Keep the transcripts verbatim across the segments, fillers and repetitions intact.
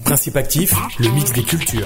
Principe Actif, le mix des cultures.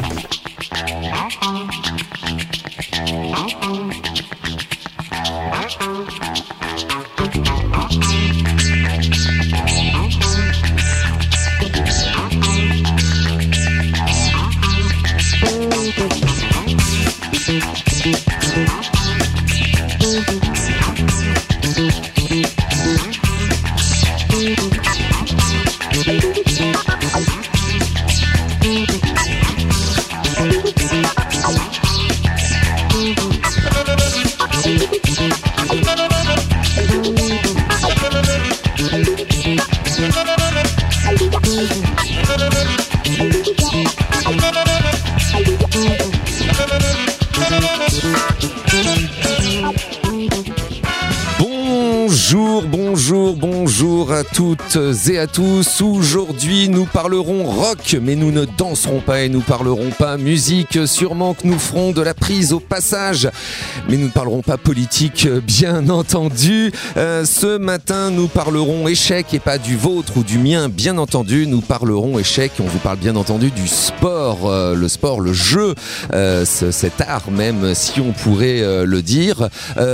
Bonjour, bonjour, bonjour à toutes et à tous. Aujourd'hui, nous parlerons rock, mais nous ne danserons pas et nous parlerons pas musique. Sûrement que nous ferons de la prise au passage, mais nous ne parlerons pas politique, bien entendu. Euh, ce matin, nous parlerons échec et pas du vôtre ou du mien, bien entendu. Nous parlerons échec. On vous parle bien entendu du sport, euh, le sport, le jeu, euh, cet art même, si on pourrait euh, le dire.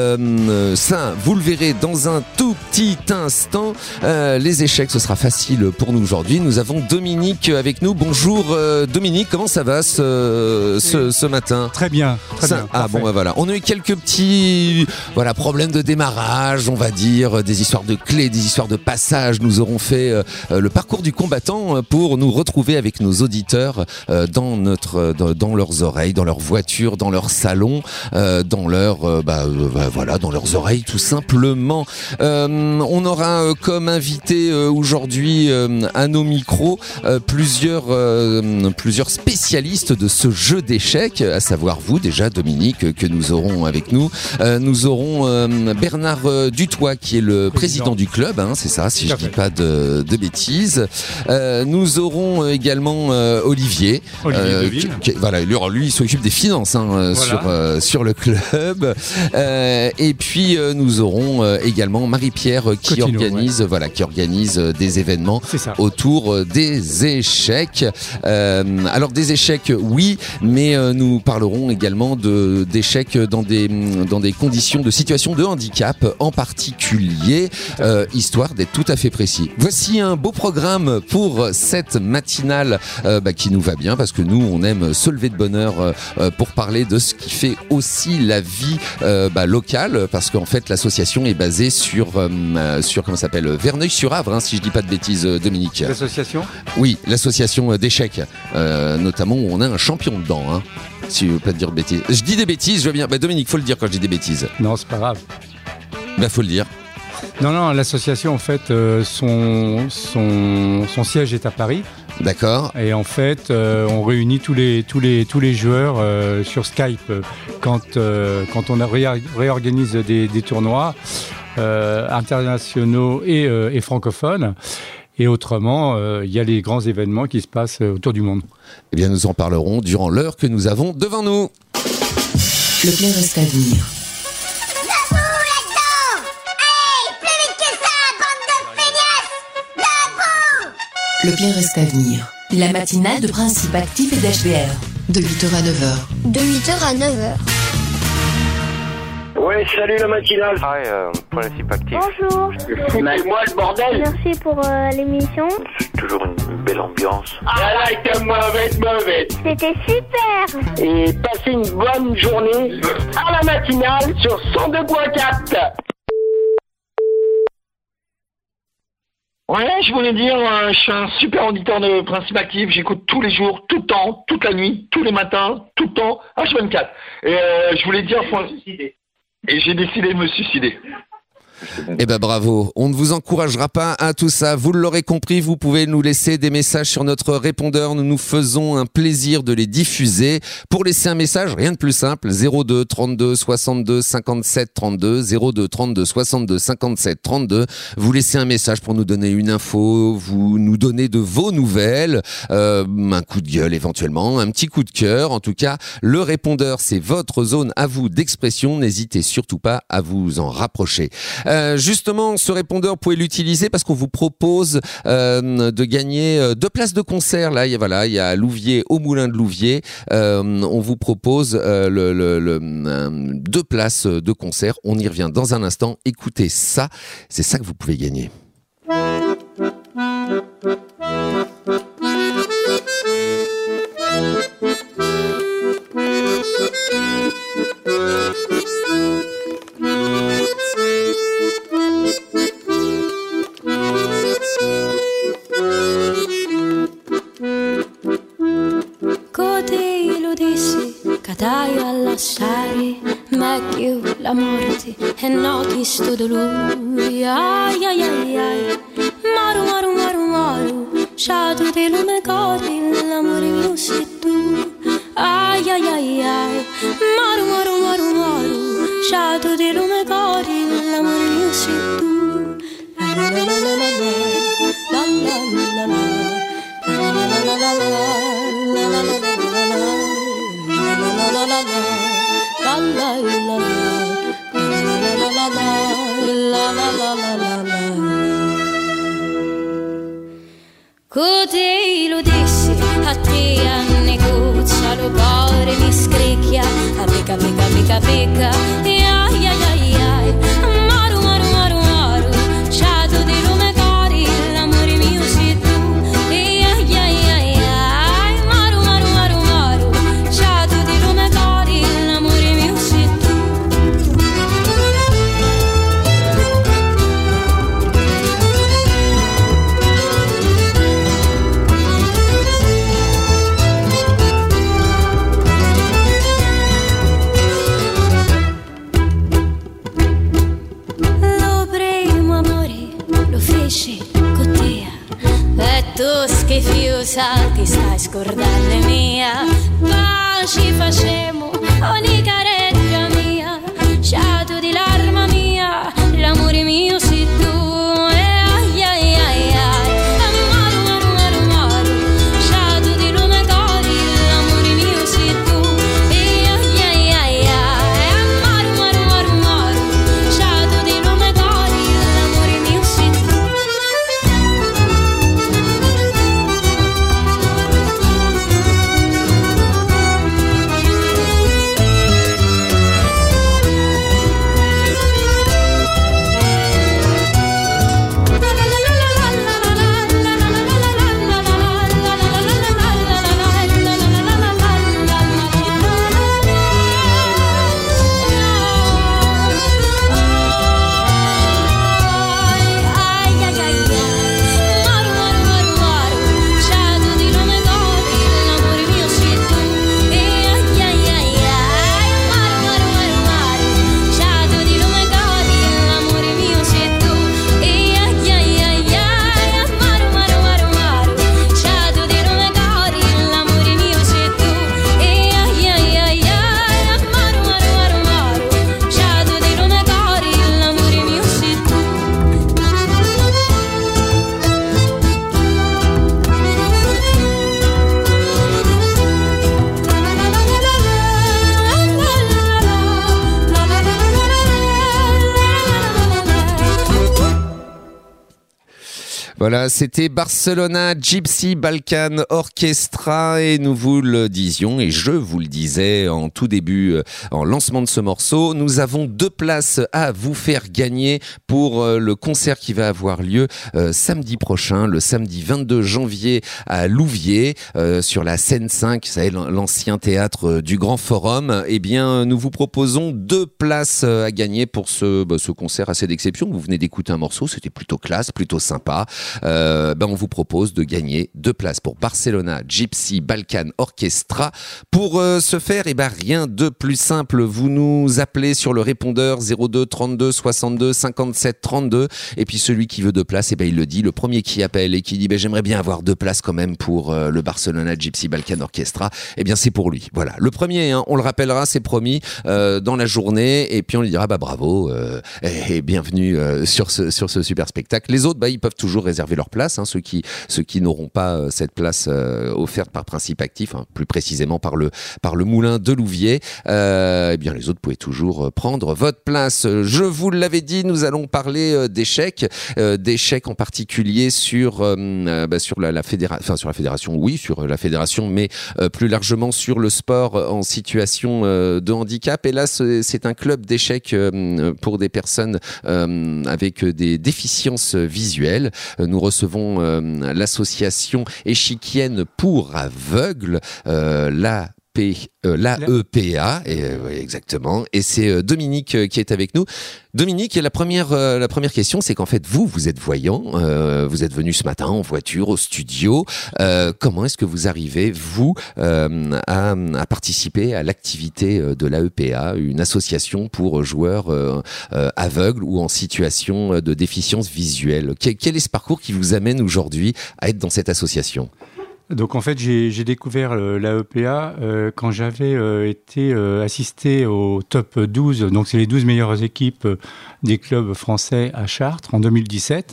Euh, ça, vous le verrez dans un tout petit instant. Euh, les échecs, ce sera facile pour nous aujourd'hui. Nous avons Dominique avec nous. Bonjour euh, Dominique, comment ça va ce, ce, ce matin ? Très bien, très ça, bien. Ah bon, bah voilà. On a eu quelques petits voilà, problèmes de démarrage, on va dire, des histoires de clés, des histoires de passage. Nous aurons fait euh, le parcours du combattant pour nous retrouver avec nos auditeurs euh, dans, notre, dans, dans leurs oreilles, dans leur voiture, dans leur salon, euh, dans, leur, euh, bah, euh, bah, voilà, dans leurs oreilles tout simplement. Euh, on aura euh, comme invité euh, aujourd'hui euh, à nos micros euh, plusieurs, euh, plusieurs spécialistes de ce jeu d'échecs, à savoir vous déjà Dominique que nous aurons avec nous. Euh, nous aurons euh, Bernard euh, Dutoit qui est le président, président du club, hein, c'est ça si je ne dis pas de, de bêtises. Euh, nous aurons également euh, Olivier, Olivier euh, qui, qui, voilà, lui, lui il s'occupe des finances hein, voilà. sur, euh, sur le club. Euh, et puis euh, nous aurons euh, également Marie-Pierre qui Cotino, organise, ouais. voilà, qui organise des événements autour des échecs. Euh, alors des échecs, oui, mais euh, nous parlerons également de, d'échecs dans des, dans des conditions de situation de handicap en particulier, euh, histoire d'être tout à fait précis. Voici un beau programme pour cette matinale euh, bah, qui nous va bien parce que nous, on aime se lever de bonne heure euh, pour parler de ce qui fait aussi la vie euh, bah, locale parce qu'en fait, l'association est basée sur Euh, sur comment ça s'appelle Verneuil-sur-Avre, hein, si je dis pas de bêtises, Dominique. L'association ? Oui, l'association d'échecs, euh, notamment où on a un champion dedans. Hein, si je veux pas te dire de bêtises. Je dis des bêtises, je veux bien. Bah, Dominique, faut le dire quand je dis des bêtises. Non, c'est pas grave. Bah, faut le dire. Non, non, l'association, en fait, euh, son, son, son siège est à Paris. D'accord. Et en fait, euh, on réunit tous les, tous les, tous les joueurs euh, sur Skype quand, euh, quand on a ré- réorganise des, des tournois euh, internationaux et, euh, et francophones. Et autrement, il euh, y a les grands événements qui se passent autour du monde. Eh bien, nous en parlerons durant l'heure que nous avons devant nous. Le plein reste à venir. Le bien reste à venir. La matinale de Principe Actif et d'H B R. De huit heures à neuf heures. De huit heures à neuf heures. Ouais, salut la matinale. Hi, euh, Principe Actif. Bonjour. Foutez-moi le bordel. Merci pour euh, l'émission. C'est toujours une belle ambiance. Ah là, était mauvaise, mauvaise. C'était super. Et passez une bonne journée à la matinale sur cent deux point quatre. Ouais, je voulais dire, euh, je suis un super auditeur de Principe Actif, j'écoute tous les jours, tout le temps, toute la nuit, tous les matins, tout le temps, H vingt-quatre. Et euh, je voulais dire... Faut... Et j'ai décidé de me suicider. Eh ben bravo, on ne vous encouragera pas à tout ça, vous l'aurez compris, vous pouvez nous laisser des messages sur notre répondeur, nous nous faisons un plaisir de les diffuser. Pour laisser un message, rien de plus simple, zéro deux trente-deux soixante-deux cinquante-sept trente-deux, zéro deux trente-deux soixante-deux cinquante-sept trente-deux, vous laissez un message pour nous donner une info, vous nous donnez de vos nouvelles, euh, un coup de gueule éventuellement, un petit coup de cœur, en tout cas, le répondeur c'est votre zone à vous d'expression, n'hésitez surtout pas à vous en rapprocher. Euh, justement, ce répondeur, vous pouvez l'utiliser parce qu'on vous propose euh, de gagner euh, deux places de concert. Là, il y a, voilà, il y a Louviers, au Moulin de Louviers. Euh, on vous propose euh, le, le, le, euh, deux places de concert. On y revient dans un instant. Écoutez ça, c'est ça que vous pouvez gagner. Codei lo dissi, cadai a lasciare meglio la morte e no chi sto dolore. Ai ai ai ai, maru maru maru maru, shadow di lume cori, l'amore mio sei tu. Ai ai ai ai, maru maru maru maru, shadow di lume cori, l'amore mio sei tu. La la la la la la, la la la la la. La la la la la la, la la la la la, la la la la la, la la la. Così lo dissi a te a negozia, lo cuore mi scricchia, a picca picca picca picca, e ai ai ai ai, maru maru maru maru, shadow di lume cori, l'amore mio sei tu. Tu schifiosa ti stai scordando mia, ma ci facemo ogni careggia mia, shadow di l'arma mia, l'amore mio sei tu. E ai ai ai ai, maru maru maru maru, shadow di lume cori, l'amore mio sei tu. E ai ai ai ai, maru maru maru maru, shadow di lume cori, l'amore mio sei tu. Voilà, c'était Barcelona Gypsy Balkan Orchestra et nous vous le disions et je vous le disais en tout début, en lancement de ce morceau, nous avons deux places à vous faire gagner pour le concert qui va avoir lieu euh, samedi prochain, le samedi vingt-deux janvier à Louviers, euh, sur la scène cinq, vous savez, l'ancien théâtre du Grand Forum. Eh bien, nous vous proposons deux places à gagner pour ce, bah, ce concert assez d'exception. Vous venez d'écouter un morceau, c'était plutôt classe, plutôt sympa. Euh, ben on vous propose de gagner deux places pour Barcelona Gypsy Balkan Orchestra. Pour euh, ce faire, eh ben rien de plus simple. Vous nous appelez sur le répondeur zéro deux trente-deux soixante-deux cinquante-sept trente-deux et puis celui qui veut deux places, eh ben il le dit. Le premier qui appelle et qui dit ben j'aimerais bien avoir deux places quand même pour euh, le Barcelona Gypsy Balkan Orchestra, eh bien c'est pour lui. Voilà, le premier, hein, on le rappellera, c'est promis, euh, dans la journée et puis on lui dira bah bravo euh, et, et bienvenue euh, sur ce sur ce super spectacle. Les autres, bah ils peuvent toujours réserver réserver leur place, hein, ceux qui ceux qui n'auront pas euh, cette place euh, offerte par Principe Actif, hein, plus précisément par le par le moulin de Louviers. Euh, eh bien, les autres pouvez toujours prendre votre place. Je vous l'avais dit, nous allons parler euh, d'échecs, euh, d'échecs en particulier sur euh, bah, sur la, la fédération, enfin sur la fédération, oui, sur la fédération, mais euh, plus largement sur le sport en situation euh, de handicap. Et là, c'est, c'est un club d'échecs euh, pour des personnes euh, avec des déficiences visuelles. Nous recevons euh, l'association échiquienne pour aveugles, euh, la P, euh, l'A E P A, et, euh, exactement. Et c'est euh, Dominique euh, qui est avec nous. Dominique, la première, euh, la première question, c'est qu'en fait, vous, vous êtes voyant. Euh, vous êtes venu ce matin en voiture au studio. Euh, comment est-ce que vous arrivez, vous, euh, à, à participer à l'activité de l'A E P A, une association pour joueurs euh, euh, aveugles ou en situation de déficience visuelle? Quel, quel est ce parcours qui vous amène aujourd'hui à être dans cette association? Donc en fait, j'ai, j'ai découvert euh, l'A E P A euh, quand j'avais euh, été euh, assisté au top douze, donc c'est les douze meilleures équipes euh, des clubs français à Chartres en deux mille dix-sept.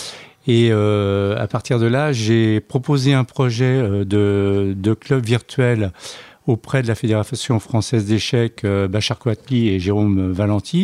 Et euh, à partir de là, j'ai proposé un projet euh, de, de club virtuel auprès de la Fédération française d'échecs, euh, Bachar Kouatli et Jérôme Valenti.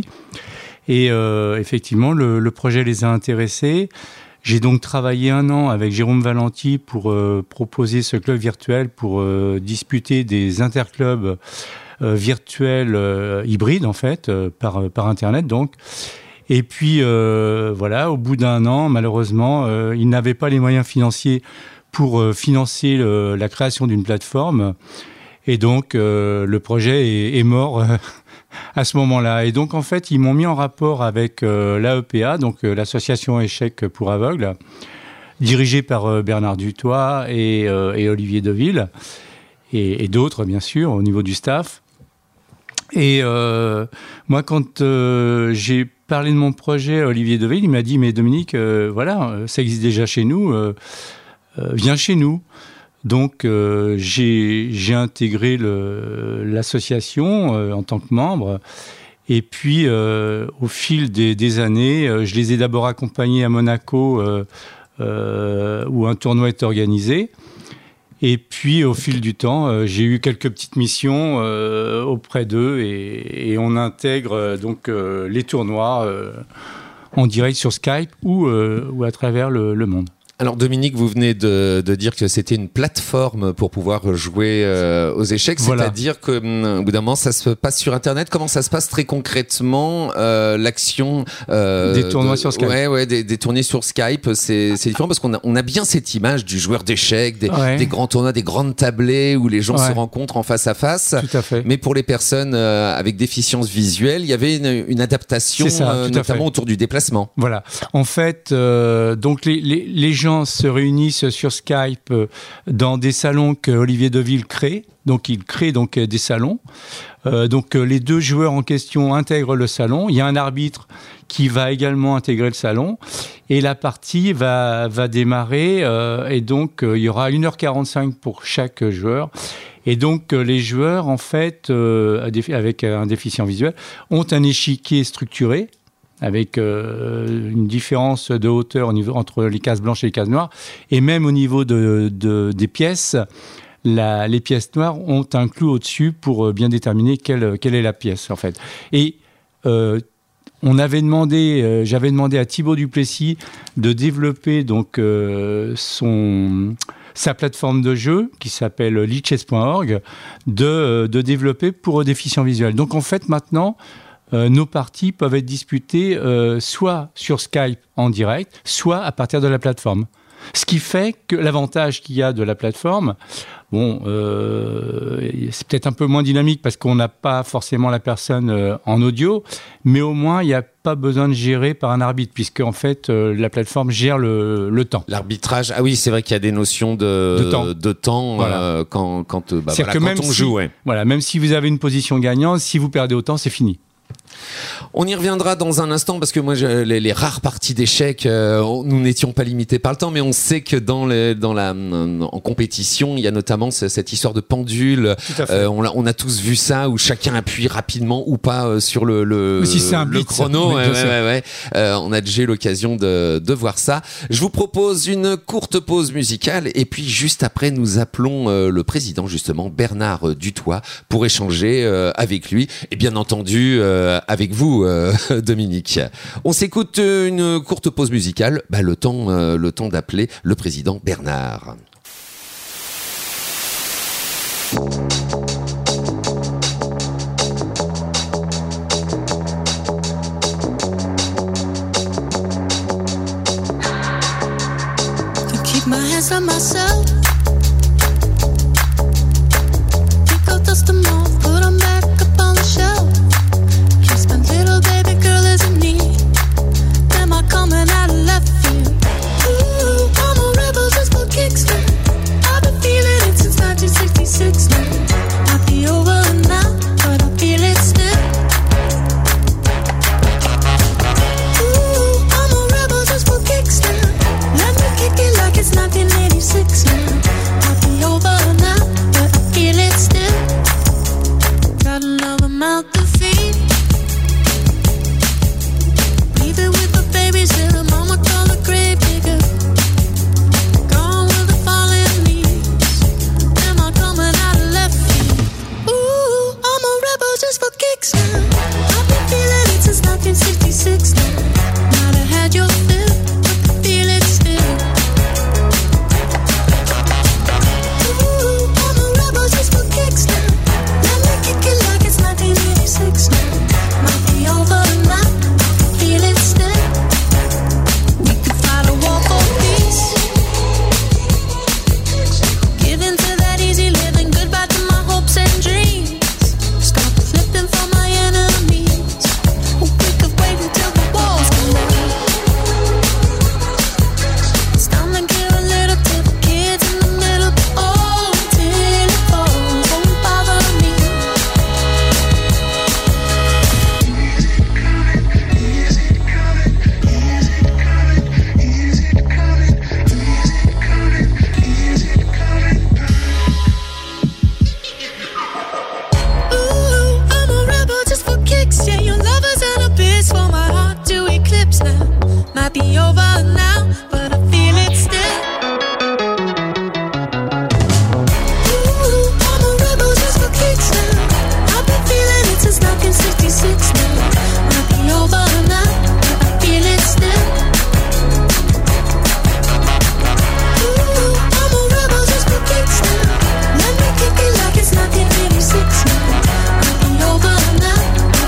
Et euh, effectivement, le, le projet les a intéressés. J'ai donc travaillé un an avec Jérôme Valenti pour euh, proposer ce club virtuel pour euh, disputer des interclubs euh, virtuels euh, hybrides en fait, euh, par, par Internet donc. Et puis euh, voilà, au bout d'un an, malheureusement, euh, ils n'avaient pas les moyens financiers pour euh, financer le, la création d'une plateforme. Et donc euh, le projet est, est mort euh, à ce moment-là. Et donc, en fait, ils m'ont mis en rapport avec euh, l'A E P A, donc euh, l'association échecs pour aveugles, dirigée par euh, Bernard Dutoit et, euh, et Olivier Deville, et, et d'autres, bien sûr, au niveau du staff. Et euh, moi, quand euh, j'ai parlé de mon projet à Olivier Deville, il m'a dit « Mais Dominique, euh, voilà, ça existe déjà chez nous, euh, euh, viens chez nous ». Donc, euh, j'ai, j'ai intégré le, l'association euh, en tant que membre. Et puis, euh, au fil des, des années, euh, je les ai d'abord accompagnés à Monaco, euh, euh, où un tournoi est organisé. Et puis, au fil du temps, euh, j'ai eu quelques petites missions euh, auprès d'eux. Et, et on intègre euh, donc euh, les tournois euh, en direct sur Skype ou, euh, ou à travers le, le monde. Alors Dominique, vous venez de, de dire que c'était une plateforme pour pouvoir jouer euh, aux échecs, voilà. C'est-à-dire que hum, au bout d'un moment ça se passe sur Internet. Comment ça se passe très concrètement euh, l'action euh, des tournois de, sur Skype. Ouais, ouais, des, des tournées sur Skype, c'est, c'est différent parce qu'on a, on a bien cette image du joueur d'échecs, des, ouais. des grands tournois, des grandes tablées où les gens ouais. se rencontrent en face à face. Tout à fait. Mais pour les personnes euh, avec déficience visuelle, il y avait une, une adaptation, ça, euh, notamment autour du déplacement. Voilà. En fait, euh, donc les, les, les gens se réunissent sur Skype dans des salons que Olivier Deville crée. Donc, il crée donc des salons. Euh, donc, les deux joueurs en question intègrent le salon. Il y a un arbitre qui va également intégrer le salon. Et la partie va, va démarrer. Euh, et donc, euh, il y aura une heure quarante-cinq pour chaque joueur. Et donc, euh, les joueurs, en fait, euh, avec un déficient visuel, ont un échiquier structuré, avec euh, une différence de hauteur au niveau, entre les cases blanches et les cases noires. Et même au niveau de, de, des pièces, la, les pièces noires ont un clou au-dessus pour bien déterminer quelle, quelle est la pièce, en fait. Et euh, on avait demandé, euh, j'avais demandé à Thibaut Duplessis de développer donc, euh, son... sa plateforme de jeu, qui s'appelle lichess point org, de, de développer pour déficients visuels. Donc en fait, maintenant, euh, nos parties peuvent être disputées euh, soit sur Skype en direct, soit à partir de la plateforme. Ce qui fait que l'avantage qu'il y a de la plateforme, bon, euh, c'est peut-être un peu moins dynamique parce qu'on n'a pas forcément la personne euh, en audio, mais au moins, il n'y a pas besoin de gérer par un arbitre, puisque en fait, euh, la plateforme gère le, le temps. L'arbitrage, ah oui, c'est vrai qu'il y a des notions de, de temps, de temps voilà. euh, quand, quand, bah, voilà, que quand même on si, joue. Ouais. Voilà, même si vous avez une position gagnante, si vous perdez autant, c'est fini. On y reviendra dans un instant parce que moi, je, les, les rares parties d'échecs, euh, nous n'étions pas limités par le temps, mais on sait que dans, les, dans la, en compétition, il y a notamment cette histoire de pendule. Euh, on, a, on a tous vu ça où chacun appuie rapidement ou pas euh, sur le, le, si c'est un le beat, chrono. oui, ouais, ouais, ouais, ouais. Euh, on a déjà eu l'occasion de, de voir ça. Je vous propose une courte pause musicale et puis juste après, nous appelons euh, le président justement Bernard Dutoit pour échanger euh, avec lui et bien entendu euh, avec vous. Euh, Dominique. On s'écoute une courte pause musicale, bah, le temps, euh, le temps d'appeler le président Bernard. Keep my hands on myself. Pick up dust them off, put them back up on the shelf. Little baby girl isn't me. Am I coming out of left field? Ooh, I'm a rebel just for kicks. I've been feeling it since nineteen sixty-six now. Might be over now, but I feel it still. Ooh, I'm a rebel just for kicks now. Let me kick it like it's nineteen eighty-six now. Might be over now, but I feel it still. Got another mouth to feed. With the babies in the mama call the grave digger. Gone with the fallen leaves. Am I coming out of left field? Ooh, I'm a rebel just for kicks now. I've been feeling it since nineteen sixty-six now. Might have had your fill, but I feel it still. Ooh, I'm a rebel just for kicks now. Let me kick it like it's nineteen eighty-six now. Might be over now. Feel it still. We could fight a war for peace. Give in to that easy living. Goodbye to my hopes and dreams. Stop flipping for my enemies. We could wait until the walls come down. It's time to give a little to the kids in the middle. Oh, until it falls, won't bother me. Yeah, your lovers and a bitch for my heart to eclipse now. Might be over now, but I feel it still. Ooh, I'm a rebel just for kicks now. I've been feeling it since nineteen sixty-six now. Might be over now, but I feel it still. Ooh, I'm a rebel just for kicks now. Let me kick it like it's nineteen eighty-six now. Might be over now.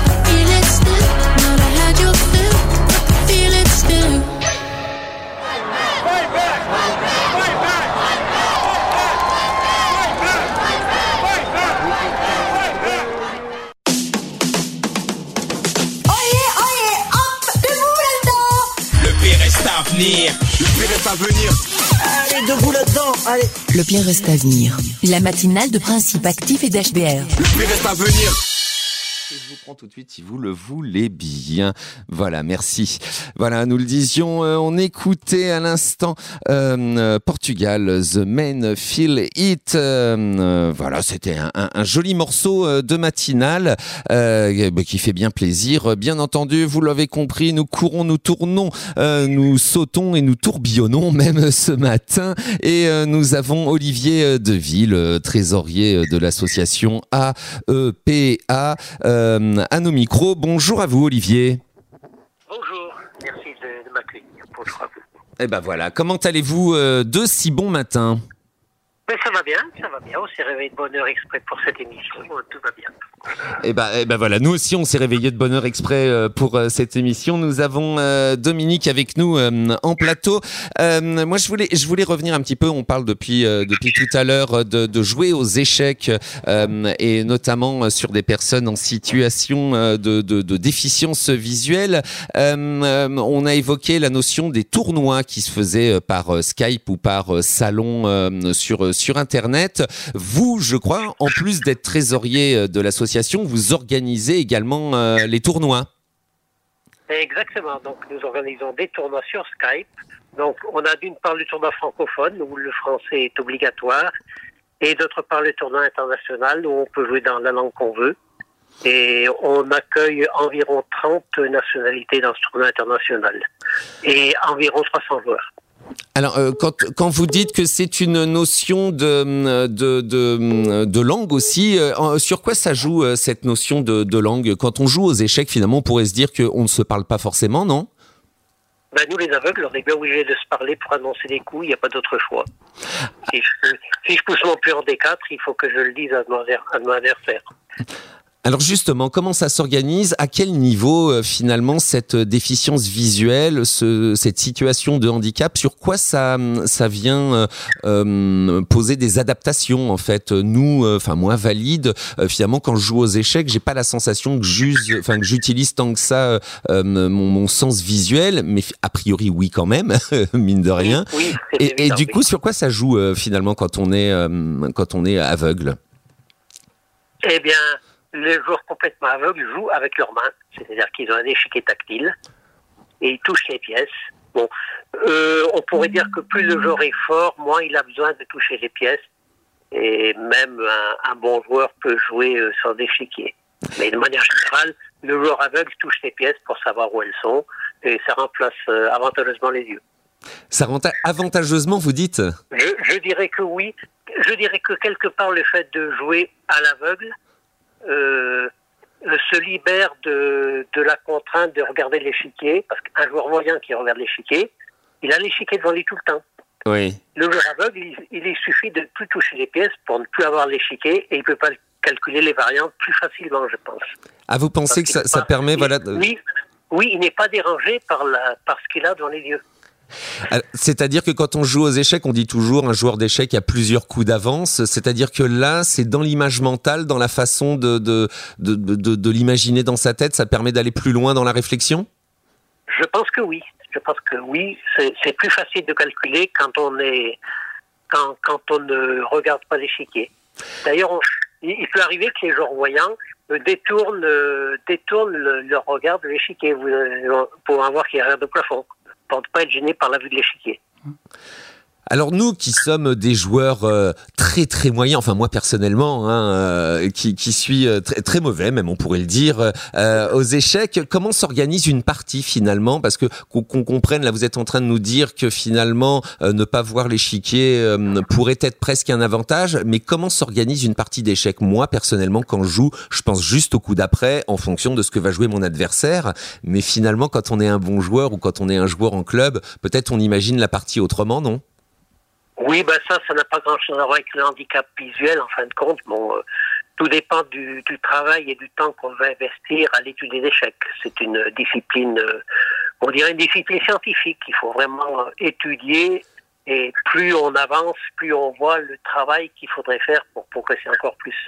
Le pire reste à venir. Allez, debout là-dedans, allez. Le pire reste à venir. La matinale de Principe Actif et d'H B R. Le pire reste à venir. Je vous prends tout de suite si vous le voulez bien. Voilà, merci. Voilà, nous le disions, euh, on écoutait à l'instant euh, Portugal, The Men Feel It. Euh, euh, voilà, c'était un, un, un joli morceau euh, de matinale euh, qui fait bien plaisir. Bien entendu, vous l'avez compris, nous courons, nous tournons, euh, nous sautons et nous tourbillonnons même ce matin. Et euh, nous avons Olivier Deville, euh, trésorier de l'association A E P A. Euh, Euh, à nos micros. Bonjour à vous, Olivier. Bonjour, merci de, de m'accueillir. Bonjour à vous. Eh ben voilà, comment allez-vous euh, de si bon matin? Ben, ça va bien, ça va bien. On s'est réveillé de bonne heure exprès pour cette émission. Tout va bien. Eh ben, eh ben voilà, nous aussi on s'est réveillés de bonne heure exprès euh, pour euh, cette émission. Nous avons euh, Dominique avec nous euh, en plateau. Euh, moi je voulais, je voulais revenir un petit peu. On parle depuis euh, depuis tout à l'heure de, de jouer aux échecs euh, et notamment sur des personnes en situation euh, de, de, de déficience visuelle. Euh, euh, on a évoqué la notion des tournois qui se faisaient par euh, Skype ou par euh, salon euh, sur sur Internet. Vous, je crois, en plus d'être trésorier de l'association, vous organisez également euh, les tournois. Exactement. Donc, nous organisons des tournois sur Skype. Donc, on a d'une part le tournoi francophone, où le français est obligatoire, et d'autre part le tournoi international, où on peut jouer dans la langue qu'on veut. Et on accueille environ trente nationalités dans ce tournoi international, et environ trois cents joueurs. Alors, euh, quand, quand vous dites que c'est une notion de, de, de, de langue aussi, euh, sur quoi ça joue euh, cette notion de, de langue ? Quand on joue aux échecs, finalement, on pourrait se dire qu'on ne se parle pas forcément, non ? Ben, nous, les aveugles, on est bien obligés de se parler pour annoncer des coups, il n'y a pas d'autre choix. Si je, si je pousse mon pion en D quatre, il faut que je le dise à mon, à mon adversaire. Alors justement, comment ça s'organise ? À quel niveau euh, finalement cette déficience visuelle, ce, cette situation de handicap, sur quoi ça, ça vient euh, euh, poser des adaptations en fait ? Nous, enfin euh, moi valide, euh, finalement quand je joue aux échecs, j'ai pas la sensation que j'use, enfin que j'utilise tant que ça euh, mon, mon sens visuel, mais a priori oui quand même, mine de rien. Oui, et, évident, et du oui. coup, sur quoi ça joue euh, finalement quand on est euh, quand on est aveugle ? Eh bien, les joueurs complètement aveugles jouent avec leurs mains, c'est-à-dire qu'ils ont un échiquier tactile et ils touchent les pièces. Bon, euh, on pourrait dire que plus le joueur est fort, moins il a besoin de toucher les pièces. Et même un, un bon joueur peut jouer euh, sans échiquier. Mais de manière générale, le joueur aveugle touche les pièces pour savoir où elles sont et ça remplace euh, avantageusement les yeux. Ça rend avantageusement, vous dites ? je, je dirais que oui. Je dirais que quelque part, le fait de jouer à l'aveugle Euh, se libère de, de la contrainte de regarder l'échiquier, parce qu'un joueur voyant qui regarde l'échiquier, il a l'échiquier devant lui tout le temps. Oui. Le joueur aveugle, il, il suffit de ne plus toucher les pièces pour ne plus avoir l'échiquier, et il ne peut pas calculer les variantes plus facilement, je pense. Ah, vous pensez parce que ça, ça pas, permet... Il, voilà. De... Oui, oui, il n'est pas dérangé par, la, par ce qu'il a devant les yeux. C'est-à-dire que quand on joue aux échecs, on dit toujours un joueur d'échecs a plusieurs coups d'avance. C'est-à-dire que là, c'est dans l'image mentale, dans la façon de, de, de, de, de, de l'imaginer dans sa tête, ça permet d'aller plus loin dans la réflexion ? Je pense que oui. Je pense que oui. C'est, c'est plus facile de calculer quand on est, quand, quand on ne regarde pas l'échiquier. D'ailleurs, on, il peut arriver que les joueurs voyants détournent, détournent le, leur regard de l'échiquier pour avoir qu'il y a rien de plafond, pour ne pas être gêné par la vue de l'échiquier. Alors nous qui sommes des joueurs euh, très très moyens, enfin moi personnellement, hein, euh, qui, qui suis euh, très, très mauvais même on pourrait le dire, euh, aux échecs, comment s'organise une partie finalement ? Parce que qu'on, qu'on comprenne, là vous êtes en train de nous dire que finalement euh, ne pas voir l'échiquier euh, pourrait être presque un avantage, mais comment s'organise une partie d'échecs ? Moi personnellement quand je joue, je pense juste au coup d'après en fonction de ce que va jouer mon adversaire, mais finalement quand on est un bon joueur ou quand on est un joueur en club, peut-être on imagine la partie autrement, non ? Oui, ben ça, ça n'a pas grand-chose à voir avec le handicap visuel, en fin de compte. Bon, euh, tout dépend du, du travail et du temps qu'on va investir à l'étude des échecs. C'est une discipline, euh, on dirait une discipline scientifique. Il faut vraiment euh, étudier, et plus on avance, plus on voit le travail qu'il faudrait faire pour progresser encore plus.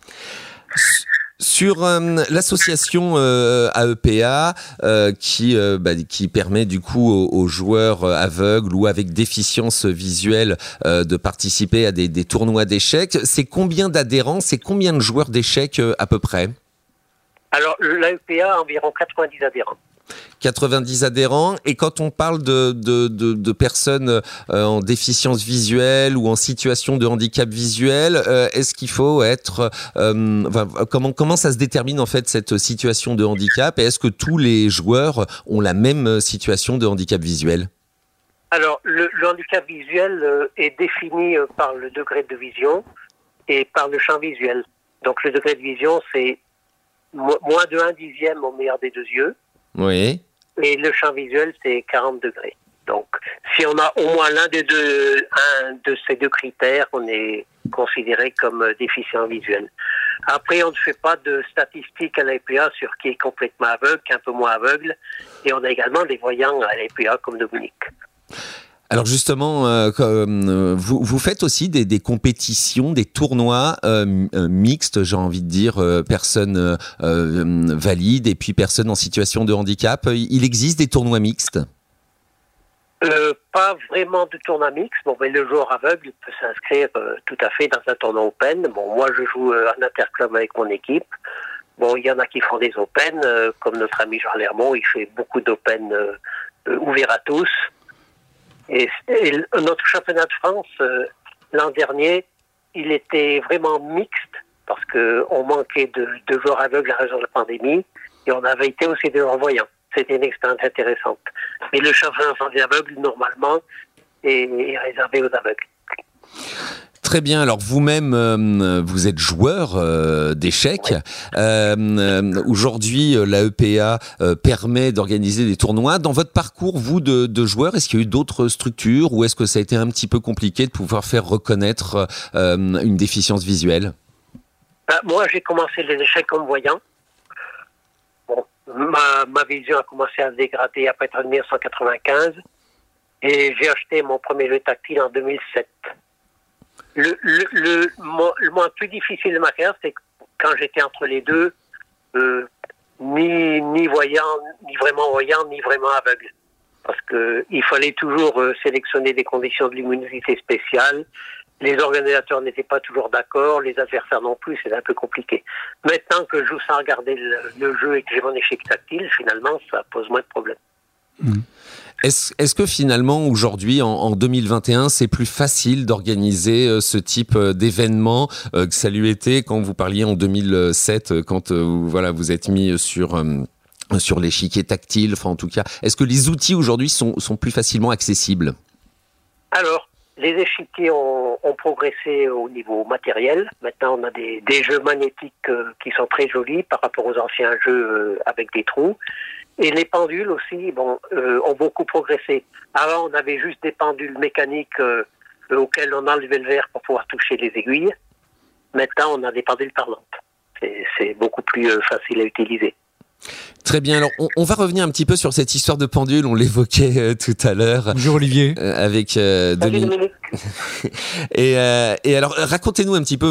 Sur euh, l'association euh, A E P A euh, qui euh, bah, qui permet du coup aux, aux joueurs aveugles ou avec déficience visuelle euh, de participer à des, des tournois d'échecs, c'est combien d'adhérents, c'est combien de joueurs d'échecs euh, à peu près ? Alors l'A E P A a environ quatre-vingt-dix adhérents. quatre-vingt-dix adhérents, et quand on parle de, de, de, de personnes euh, en déficience visuelle ou en situation de handicap visuel, euh, est-ce qu'il faut être... Euh, enfin, comment, comment ça se détermine en fait cette situation de handicap, et est-ce que tous les joueurs ont la même situation de handicap visuel ? Alors le, le handicap visuel euh, est défini euh, par le degré de vision et par le champ visuel. Donc le degré de vision c'est mo- moins de un dixième au meilleur des deux yeux. Oui. Et le champ visuel, c'est quarante degrés. Donc, si on a au moins l'un des deux, un de ces deux critères, on est considéré comme déficient visuel. Après, on ne fait pas de statistiques à l'A E P A sur qui est complètement aveugle, qui est un peu moins aveugle. Et on a également des voyants à l'A E P A comme Dominique. Alors justement, euh, euh, vous, vous faites aussi des, des compétitions, des tournois euh, mixtes, j'ai envie de dire, euh, personnes euh, valides et puis personnes en situation de handicap. Il existe des tournois mixtes ? Euh, pas vraiment de tournoi mixte. Bon, mais le joueur aveugle peut s'inscrire euh, tout à fait dans un tournoi open. Bon, moi, je joue euh, en interclub avec mon équipe. Bon, il y en a qui font des open, euh, comme notre ami Jean Lermont, il fait beaucoup d'open euh, euh, ouverts à tous. Et, et notre championnat de France, euh, l'an dernier, il était vraiment mixte, parce qu'on manquait de, de joueurs aveugles à raison de la pandémie, et on avait été aussi des joueurs voyants. C'était une expérience intéressante. Mais le championnat des aveugles, normalement, est, est réservé aux aveugles. Très bien. Alors vous-même, euh, vous êtes joueur euh, d'échecs. Oui. Euh, aujourd'hui, la E P A euh, permet d'organiser des tournois. Dans votre parcours, vous, de, de joueur, est-ce qu'il y a eu d'autres structures ou est-ce que ça a été un petit peu compliqué de pouvoir faire reconnaître euh, une déficience visuelle ? Ben, moi, j'ai commencé les échecs comme voyant. Bon, ma, ma vision a commencé à se dégrader après dix-neuf cent quatre-vingt-quinze et j'ai acheté mon premier jeu tactile en deux mille sept. Le, le, le, mon, le moins plus difficile de ma carrière, c'est que quand j'étais entre les deux, euh, ni, ni voyant, ni vraiment voyant, ni vraiment aveugle. Parce que il fallait toujours euh, sélectionner des conditions de luminosité spéciales. Les organisateurs n'étaient pas toujours d'accord, les adversaires non plus, c'est un peu compliqué. Maintenant que je joue sans regarder le, le jeu et que j'ai mon échec tactile, finalement, ça pose moins de problèmes. Mmh. Est-ce, est-ce que finalement, aujourd'hui, en, en deux mille vingt et un, c'est plus facile d'organiser euh, ce type euh, d'événement euh, que ça lui était quand vous parliez en deux mille sept, euh, quand euh, voilà, vous êtes mis sur, euh, sur l'échiquier tactile, enfin en tout cas, est-ce que les outils aujourd'hui sont, sont plus facilement accessibles ? Alors, les échiquiers ont, ont progressé au niveau matériel. Maintenant, on a des, des jeux magnétiques euh, qui sont très jolis par rapport aux anciens jeux euh, avec des trous. Et les pendules aussi, bon, euh, ont beaucoup progressé. Avant, on avait juste des pendules mécaniques euh, auxquelles on enlevait le verre pour pouvoir toucher les aiguilles. Maintenant, on a des pendules parlantes. C'est, c'est beaucoup plus euh, facile à utiliser. Très bien. Alors, on, on va revenir un petit peu sur cette histoire de pendule. On l'évoquait euh, tout à l'heure. Bonjour Olivier. Euh, avec euh, Dominique. et, euh, et alors, racontez-nous un petit peu.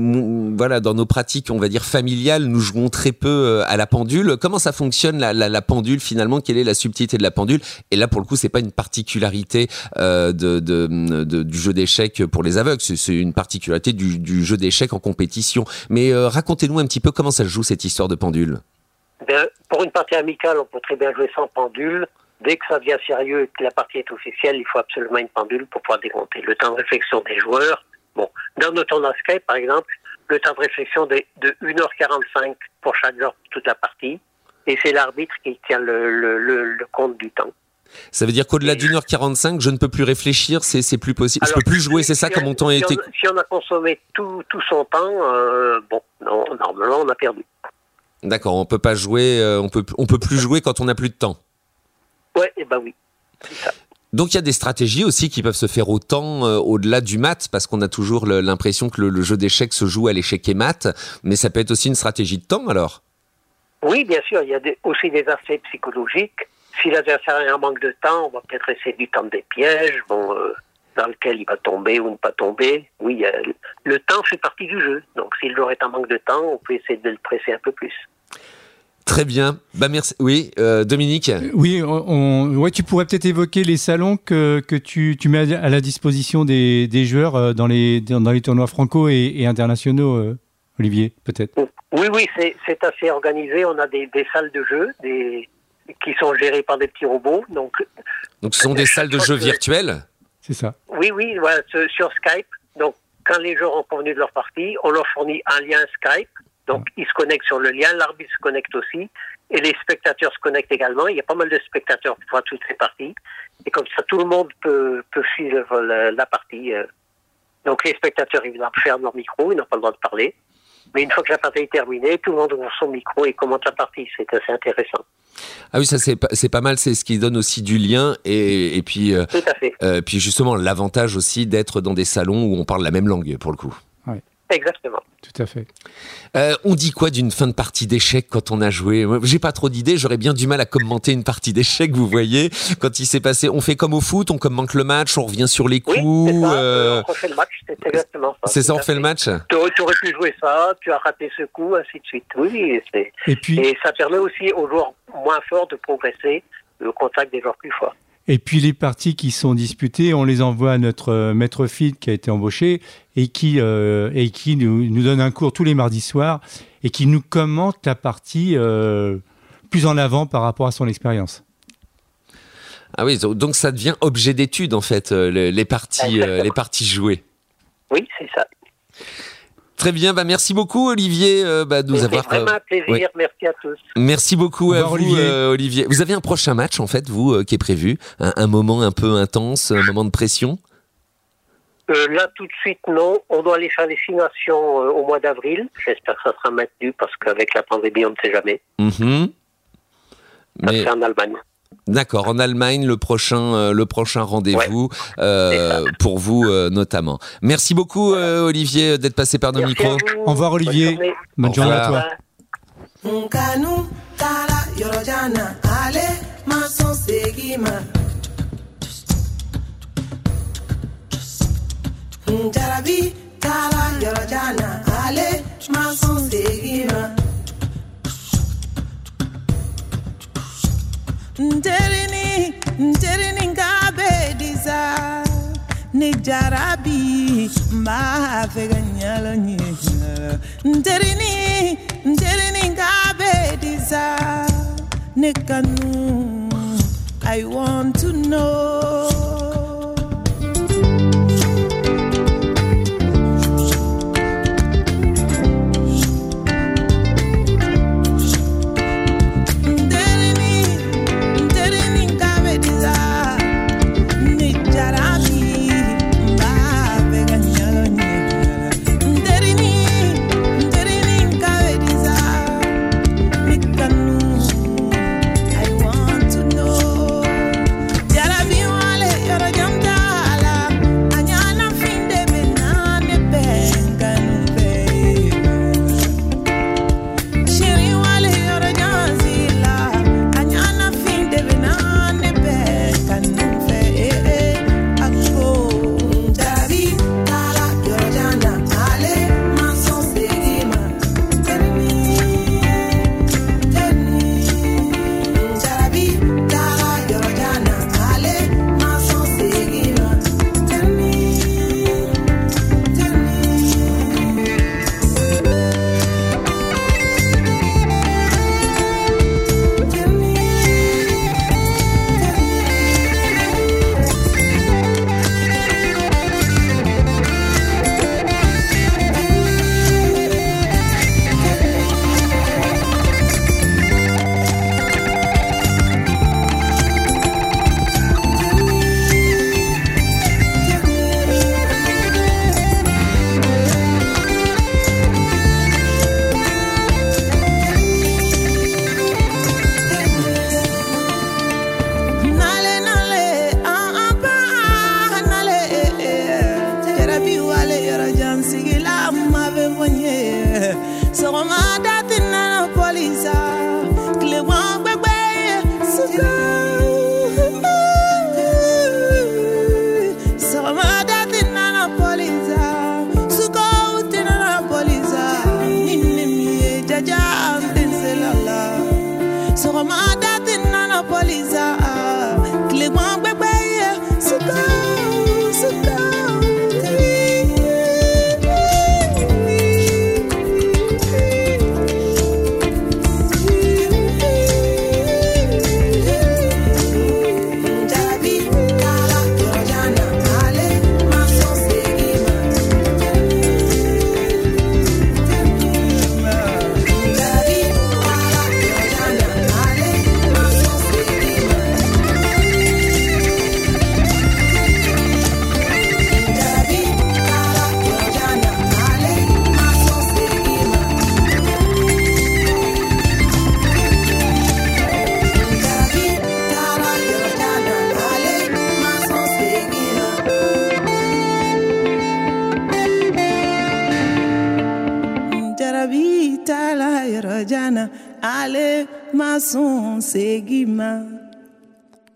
M- voilà, dans nos pratiques, on va dire familiales, nous jouons très peu euh, à la pendule. Comment ça fonctionne la, la, la pendule finalement ? Quelle est la subtilité de la pendule ? Et là, pour le coup, c'est pas une particularité euh, de, de, de, du jeu d'échecs pour les aveugles. C'est, c'est une particularité du, du jeu d'échecs en compétition. Mais euh, racontez-nous un petit peu comment ça se joue cette histoire de pendule. Ben, pour une partie amicale, on peut très bien jouer sans pendule. Dès que ça devient sérieux et que la partie est officielle, il faut absolument une pendule pour pouvoir décompter. Le temps de réflexion des joueurs, bon, dans nos tournois Skype, par exemple, le temps de réflexion est de une heure quarante-cinq pour chaque joueur pour toute la partie. Et c'est l'arbitre qui tient le, le, le, le compte du temps. Ça veut dire qu'au-delà et d'une heure quarante-cinq, je ne peux plus réfléchir, c'est, c'est plus possible. Alors, je peux plus jouer, c'est ça, si comme mon temps si a été... On, si on a consommé tout, tout son temps, euh, bon, non, normalement, on a perdu. D'accord, on peut pas jouer, euh, on peut, on peut plus jouer quand on n'a plus de temps. Ouais, et ben oui, c'est ça. Donc il y a des stratégies aussi qui peuvent se faire au temps, euh, au-delà du mat, parce qu'on a toujours le, l'impression que le, le jeu d'échecs se joue à l'échec et mat, mais ça peut être aussi une stratégie de temps alors. Oui, bien sûr, il y a des, aussi des aspects psychologiques. Si l'adversaire a un manque de temps, on va peut-être essayer de lui tendre des pièges, bon, euh, dans lequel il va tomber ou ne pas tomber. Oui, euh, le temps fait partie du jeu. Donc si le joueur est en manque de temps, on peut essayer de le presser un peu plus. Très bien. Bah merci. Oui, euh, Dominique. Oui, on, on, ouais, tu pourrais peut-être évoquer les salons que que tu tu mets à la disposition des des joueurs dans les dans les tournois franco et, et internationaux, euh, Olivier, peut-être. Oui, oui, c'est c'est assez organisé. On a des des salles de jeu, des qui sont gérées par des petits robots. Donc donc ce sont des salles de jeu virtuelles. C'est ça. Oui, oui, voilà, sur Skype. Donc quand les joueurs ont convenu de leur partie, on leur fournit un lien Skype. Donc, ils se connectent sur le lien, l'arbitre se connecte aussi, et les spectateurs se connectent également. Il y a pas mal de spectateurs pour voir toutes ces parties. Et comme ça, tout le monde peut, peut suivre la, la partie. Donc, les spectateurs, évidemment, ferment leur micro, ils n'ont pas le droit de parler. Mais une fois que la partie est terminée, tout le monde ouvre son micro et commente la partie. C'est assez intéressant. Ah oui, ça c'est pas, c'est pas mal, c'est ce qui donne aussi du lien et, et puis, euh, tout à fait. Euh, puis justement, l'avantage aussi d'être dans des salons où on parle la même langue, pour le coup. Ouais. Exactement. Tout à fait. Euh, on dit quoi d'une fin de partie d'échecs quand on a joué ? J'ai pas trop d'idées, j'aurais bien du mal à commenter une partie d'échecs, vous voyez. Quand il s'est passé, on fait comme au foot, on commente le match, on revient sur les coups. Oui, c'est ça, euh... on refait le match, c'est exactement ça. C'est ça, on refait le match ? Tu aurais pu jouer ça, tu as raté ce coup, ainsi de suite. Oui, c'est... Et puis... Et ça permet aussi aux joueurs moins forts de progresser au contact des joueurs plus forts. Et puis les parties qui sont disputées, on les envoie à notre euh, maître feed qui a été embauché et qui, euh, et qui nous, nous donne un cours tous les mardis soirs et qui nous commente la partie euh, plus en avant par rapport à son expérience. Ah oui, donc ça devient objet d'étude en fait, euh, les, les parties, euh, les parties jouées. Oui, c'est ça. Très bien, bah merci beaucoup Olivier euh, bah, de nous c'est avoir. vraiment un plaisir, oui. Merci à tous. Merci beaucoup à vous Olivier. Euh, Olivier. Vous avez un prochain match en fait, vous, euh, qui est prévu, un, un moment un peu intense, un moment de pression. Euh, là, tout de suite, non. On doit aller faire les finalisations euh, au mois d'avril. J'espère que ça sera maintenu parce qu'avec la pandémie, on ne sait jamais. Mmh. Ça Mais... se fait en Allemagne. D'accord, en Allemagne, le prochain, euh, le prochain rendez-vous ouais, euh, pour vous euh, notamment. Merci beaucoup euh, Olivier d'être passé par nos Merci micros. Au revoir Olivier. Bonne journée à toi. Nterini, nterini ngabe diza, ni jarabi ma fega nyala nyala. Nterini, nterini ngabe diza, ni kanu. I want to know.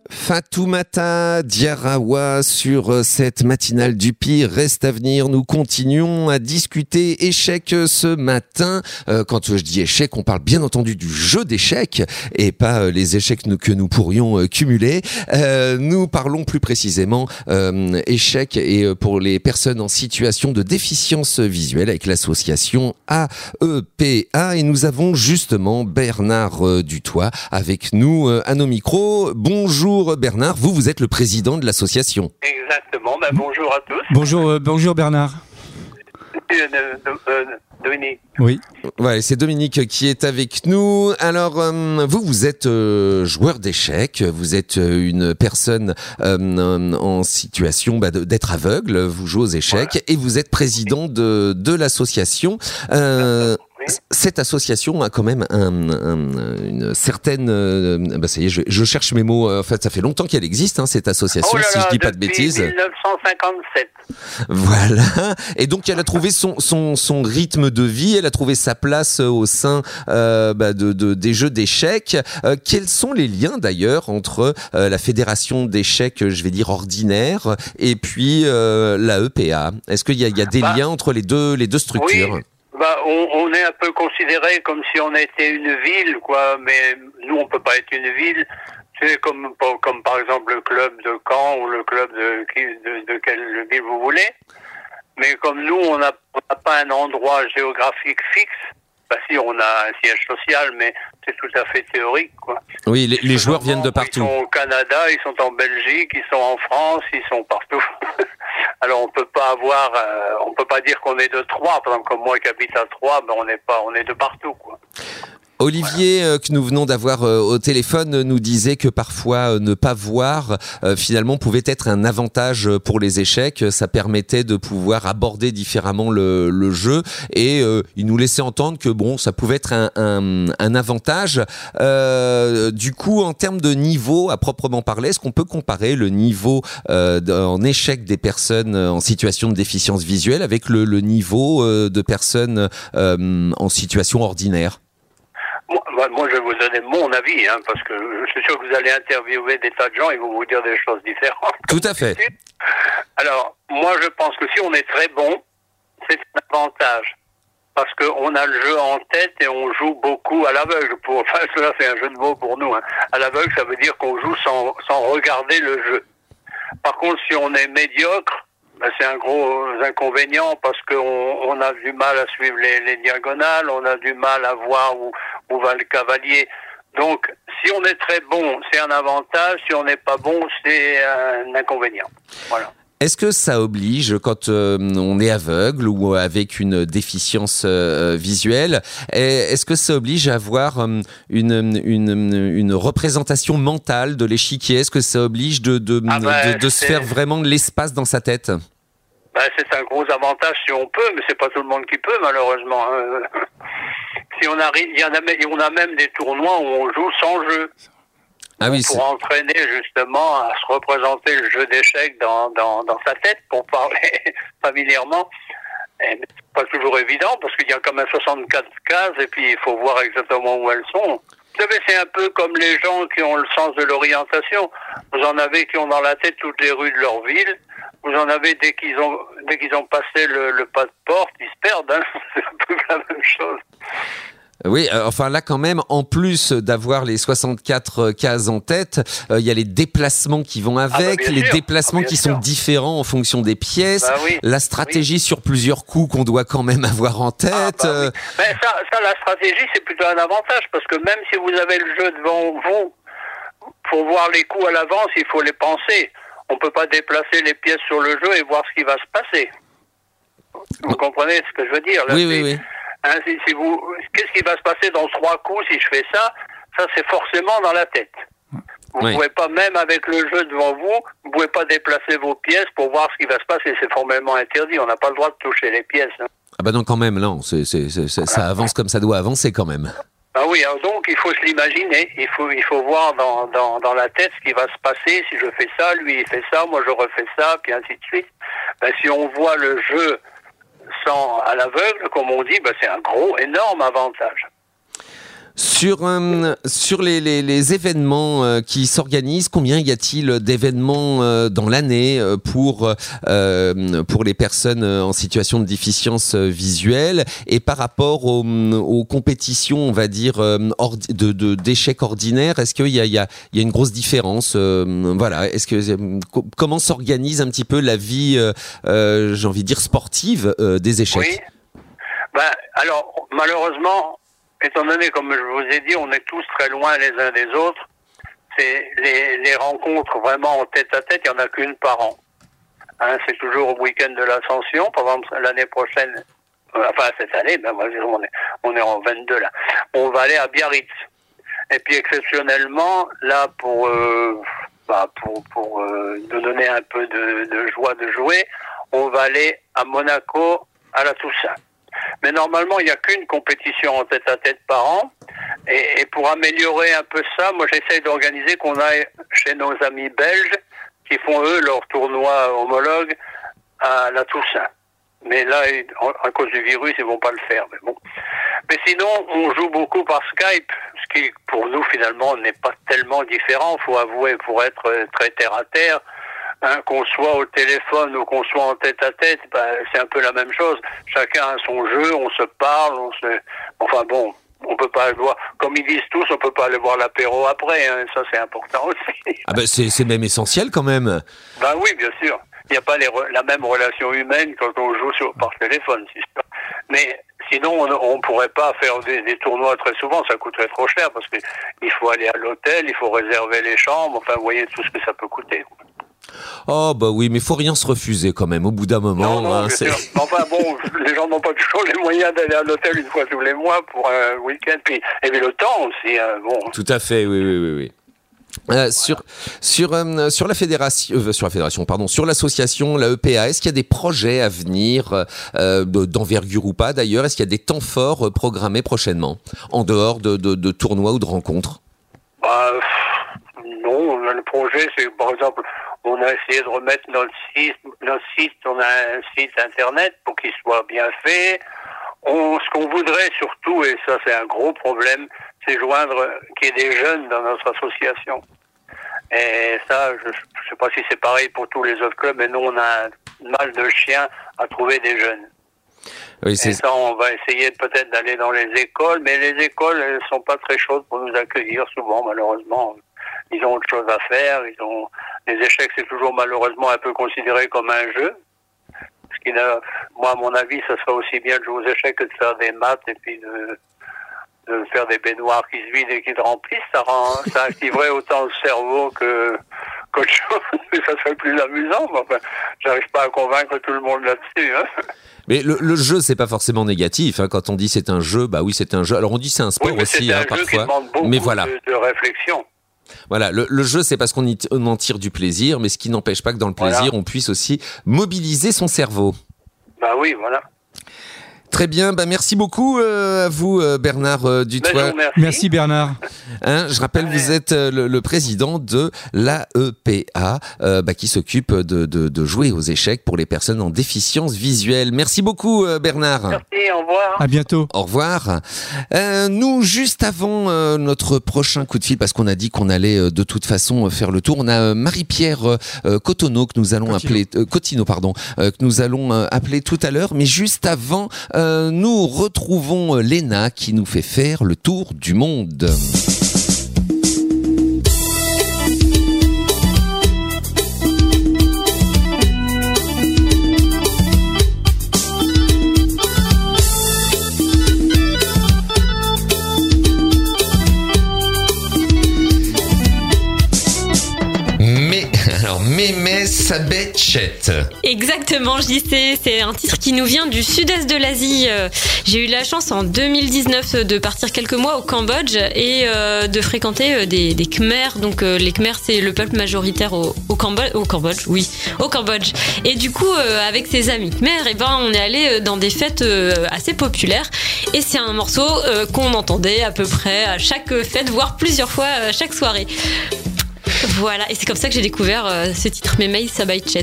Fatoumata Diarraoua sur cette matinale du Pire reste à venir. Nous continuons à discuter échecs ce matin. Euh, quand je dis échecs, on parle bien entendu du jeu d'échecs et pas euh, les échecs nous, que nous pourrions euh, cumuler. Euh, nous parlons plus précisément euh, échecs et euh, pour les personnes en situation de déficience visuelle avec l'association A E P A. Et nous avons justement Bernard euh, Dutoit avec nous euh, à nos micros. Bonjour. Bernard, vous, vous êtes le président de l'association. Exactement, ben, bonjour à tous. Bonjour, euh, bonjour Bernard. Euh, euh, euh, Dominique. Oui. Ouais, c'est Dominique qui est avec nous. Alors, euh, vous, vous êtes euh, joueur d'échecs, vous êtes euh, une personne euh, en situation bah, de, d'être aveugle, vous jouez aux échecs voilà. Et vous êtes président de, de l'association. Euh, Cette association a quand même un, un, une certaine... Euh, bah ça y est, je, je cherche mes mots. En fait, ça fait longtemps qu'elle existe, hein, cette association, oh là là, si je dis pas de bêtises. dix-neuf cent cinquante-sept. Voilà. Et donc, elle a trouvé son, son, son rythme de vie, elle a trouvé sa place au sein euh, bah, de, de, des jeux d'échecs. Euh, quels sont les liens, d'ailleurs, entre euh, la fédération d'échecs, je vais dire, ordinaire, et puis euh, la E P A? Est-ce qu'il y a, il y a des bah, liens entre les deux, les deux structures? Oui. Bah, on, on est un peu considéré comme si on était une ville, quoi, mais nous, on peut pas être une ville. C'est comme, comme par exemple le club de Caen ou le club de, de, de quelle ville vous voulez. Mais comme nous, on n'a on n'a pas un endroit géographique fixe. Bah si, on a un siège social, mais c'est tout à fait théorique, quoi. Oui, les, les joueurs viennent de partout. Ils sont au Canada, ils sont en Belgique, ils sont en France, ils sont partout. Alors on peut pas avoir, euh, on peut pas dire qu'on est de Troyes, par exemple comme moi qui habite à Troyes, mais on n'est pas, on est de partout, quoi. Olivier, euh, que nous venons d'avoir euh, au téléphone, euh, nous disait que parfois euh, ne pas voir euh, finalement pouvait être un avantage pour les échecs. Ça permettait de pouvoir aborder différemment le, le jeu et euh, il nous laissait entendre que bon, ça pouvait être un, un, un avantage. Euh, du coup, en termes de niveau à proprement parler, est-ce qu'on peut comparer le niveau euh, en échec des personnes en situation de déficience visuelle avec le, le niveau euh, de personnes euh, en situation ordinaire? Moi, moi, je vais vous donner mon avis, hein, parce que je suis sûr que vous allez interviewer des tas de gens et ils vont vous dire des choses différentes. Tout à fait. Alors, moi, je pense que si on est très bon, c'est un avantage. Parce qu'on a le jeu en tête et on joue beaucoup à l'aveugle. Pour, enfin, cela, c'est un jeu de mots pour nous. Hein. À l'aveugle, ça veut dire qu'on joue sans, sans regarder le jeu. Par contre, si on est médiocre, ben c'est un gros inconvénient parce qu'on on a du mal à suivre les, les diagonales, on a du mal à voir où, où va le cavalier. Donc, si on est très bon, c'est un avantage. Si on n'est pas bon, c'est un inconvénient. Voilà. Est-ce que ça oblige, quand euh, on est aveugle ou avec une déficience euh, visuelle, est-ce que ça oblige à avoir euh, une, une, une représentation mentale de l'échiquier? Est-ce que ça oblige de, de, ah ben, de, de se faire vraiment de l'espace dans sa tête? Ben, c'est un gros avantage si on peut, mais c'est pas tout le monde qui peut, malheureusement. Si on arrive, il y en a, on a même des tournois où on joue sans jeu. Ah oui, pour c'est... entraîner justement à se représenter le jeu d'échecs dans, dans, dans sa tête, pour parler familièrement. Et c'est pas toujours évident parce qu'il y a quand même soixante-quatre cases et puis il faut voir exactement où elles sont. Vous savez, c'est un peu comme les gens qui ont le sens de l'orientation. Vous en avez qui ont dans la tête toutes les rues de leur ville. Vous en avez dès qu'ils ont dès qu'ils ont passé le, le pas de porte, ils se perdent. Hein. C'est un peu la même chose. Oui, euh, enfin là quand même, en plus d'avoir les soixante-quatre cases en tête, il euh, y a les déplacements qui vont avec, ah bah les sûr. déplacements ah, qui sûr. sont différents en fonction des pièces, bah oui. la stratégie oui. sur plusieurs coups qu'on doit quand même avoir en tête. Ah bah euh... oui. Mais ça, ça, la stratégie, c'est plutôt un avantage parce que même si vous avez le jeu devant vous, pour voir les coups à l'avance, il faut les penser. On peut pas déplacer les pièces sur le jeu et voir ce qui va se passer. Vous comprenez ce que je veux dire là, Oui, oui, oui. Hein, si, si vous, qu'est-ce qui va se passer dans trois coups si je fais ça? Ça, c'est forcément dans la tête. Vous ne oui. pouvez pas, même avec le jeu devant vous, vous ne pouvez pas déplacer vos pièces pour voir ce qui va se passer. C'est formellement interdit. On n'a pas le droit de toucher les pièces. Hein. Ah bah non, quand même, non. C'est, c'est, c'est, c'est, ça avance comme ça doit avancer quand même. Ah oui, alors donc il faut se l'imaginer. Il faut, il faut voir dans, dans, dans la tête ce qui va se passer. Si je fais ça, lui il fait ça, moi je refais ça, puis ainsi de suite. Ben, si on voit le jeu sans à l'aveugle, comme on dit, ben c'est un gros, énorme avantage. Sur, euh, sur les, les, les événements euh, qui s'organisent, combien y a-t-il d'événements euh, dans l'année euh, pour, euh, pour les personnes en situation de déficience visuelle, et par rapport aux, aux compétitions, on va dire, euh, ordi- de, de, d'échecs ordinaires, est-ce qu'il y a, il y a, il y a une grosse différence euh, voilà, est-ce que, euh, co- comment s'organise un petit peu la vie, euh, euh, j'ai envie de dire, sportive euh, des échecs? Oui. Ben, alors, malheureusement, étant donné, comme je vous ai dit, on est tous très loin les uns des autres, c'est les, les rencontres vraiment en tête-à-tête, il n'y en a qu'une par an. Hein, c'est toujours au week-end de l'Ascension. Par exemple, l'année prochaine, euh, enfin cette année, ben, on, est, on est en vingt-deux là, on va aller à Biarritz. Et puis exceptionnellement, là, pour, euh, bah, pour, pour euh, nous donner un peu de, de joie de jouer, on va aller à Monaco à la Toussaint. Mais normalement, il n'y a qu'une compétition en tête-à-tête par an. Et, et pour améliorer un peu ça, moi, j'essaye d'organiser qu'on aille chez nos amis belges qui font, eux, leur tournoi homologue à la Toussaint. Mais là, à cause du virus, ils vont pas le faire. Mais bon. Mais sinon, on joue beaucoup par Skype, ce qui, pour nous, finalement, n'est pas tellement différent. Faut avouer, pour être très terre-à-terre, hein, qu'on soit au téléphone ou qu'on soit en tête-à-tête, ben, c'est un peu la même chose. Chacun a son jeu, on se parle, on se... Enfin bon, on peut pas aller voir... Comme ils disent tous, on peut pas aller voir l'apéro après, hein, ça c'est important aussi. Ah ben c'est, c'est même essentiel quand même. Ben oui, bien sûr. Il n'y a pas les re... la même relation humaine quand on joue sur... par téléphone, c'est sûr. Mais sinon, on ne pourrait pas faire des, des tournois très souvent, ça coûterait trop cher, parce qu'il faut aller à l'hôtel, il faut réserver les chambres, enfin, vous voyez tout ce que ça peut coûter. Oh bah oui, mais faut rien se refuser quand même, au bout d'un moment. Non, non, hein, c'est... Enfin bon, les gens n'ont pas toujours les moyens d'aller à l'hôtel une fois tous les mois pour un week-end, puis, et puis le temps aussi, hein, bon. Tout à fait, oui, oui, oui, oui. Euh, sur sur euh, sur la fédération euh, sur la fédération pardon sur l'association la E P A, est-ce qu'il y a des projets à venir euh, de, d'envergure ou pas d'ailleurs, est-ce qu'il y a des temps forts euh, programmés prochainement en dehors de, de, de tournois ou de rencontres? Bah, non, le projet c'est par exemple on a essayé de remettre notre site notre site on a un site internet pour qu'il soit bien fait. On, ce qu'on voudrait surtout, et ça c'est un gros problème, c'est joindre qu'il y ait des jeunes dans notre association. Et ça, je ne sais pas si c'est pareil pour tous les autres clubs, mais nous on a un mal de chien à trouver des jeunes. Oui, c'est... Et ça, on va essayer peut-être d'aller dans les écoles, mais les écoles, elles sont pas très chaudes pour nous accueillir souvent, malheureusement. Ils ont autre chose à faire, ils ont, les échecs c'est toujours malheureusement un peu considéré comme un jeu. Ce qui n'a, moi, à mon avis, ça serait aussi bien de jouer aux échecs que de faire des maths et puis de, de faire des baignoires qui se vident et qui se remplissent. Ça rend, ça activerait autant le cerveau que, qu'autre chose. Ça serait plus amusant. Mais enfin, j'arrive pas à convaincre tout le monde là-dessus, hein. Mais le, le jeu, c'est pas forcément négatif, hein. Quand on dit c'est un jeu, bah oui, c'est un jeu. Alors on dit c'est un sport oui, aussi, c'est un hein, jeu parfois. Qui demande beaucoup mais voilà. de, de réflexion. Voilà, le, le jeu, c'est parce qu'on, y, on en tire du plaisir, mais ce qui n'empêche pas que dans le plaisir, voilà, on puisse aussi mobiliser son cerveau. Bah oui, voilà. Très bien, bah merci beaucoup euh, à vous euh, Bernard euh, Dutoit. Merci. merci Bernard. Hein, je rappelle, Allez. vous êtes euh, le, le président de l'A E P A euh, bah, qui s'occupe de, de, de jouer aux échecs pour les personnes en déficience visuelle. Merci beaucoup euh, Bernard. Merci, au revoir. À bientôt. Au revoir. Euh, nous, juste avant euh, notre prochain coup de fil, parce qu'on a dit qu'on allait euh, de toute façon faire le tour, on a euh, Marie-Pierre euh, Cotonneau que nous allons Cotino. appeler euh, Cotino, pardon, euh, que nous allons euh, appeler tout à l'heure. Mais juste avant, euh, nous retrouvons euh, Léna qui nous fait faire le tour du monde. Mémé Sabetchet. Exactement, J C. C'est un titre qui nous vient du sud-est de l'Asie. J'ai eu la chance en deux mille dix-neuf de partir quelques mois au Cambodge et euh, de fréquenter des, des Khmers. Donc euh, les Khmers, c'est le peuple majoritaire au, au Cambodge. Au Cambodge, oui, au Cambodge. Et du coup, euh, avec ses amis Khmers, eh ben, on est allé dans des fêtes euh, assez populaires. Et c'est un morceau euh, qu'on entendait à peu près à chaque fête, voire plusieurs fois à chaque soirée. Voilà, et c'est comme ça que j'ai découvert euh, ce titre, Mémé Sabetchet.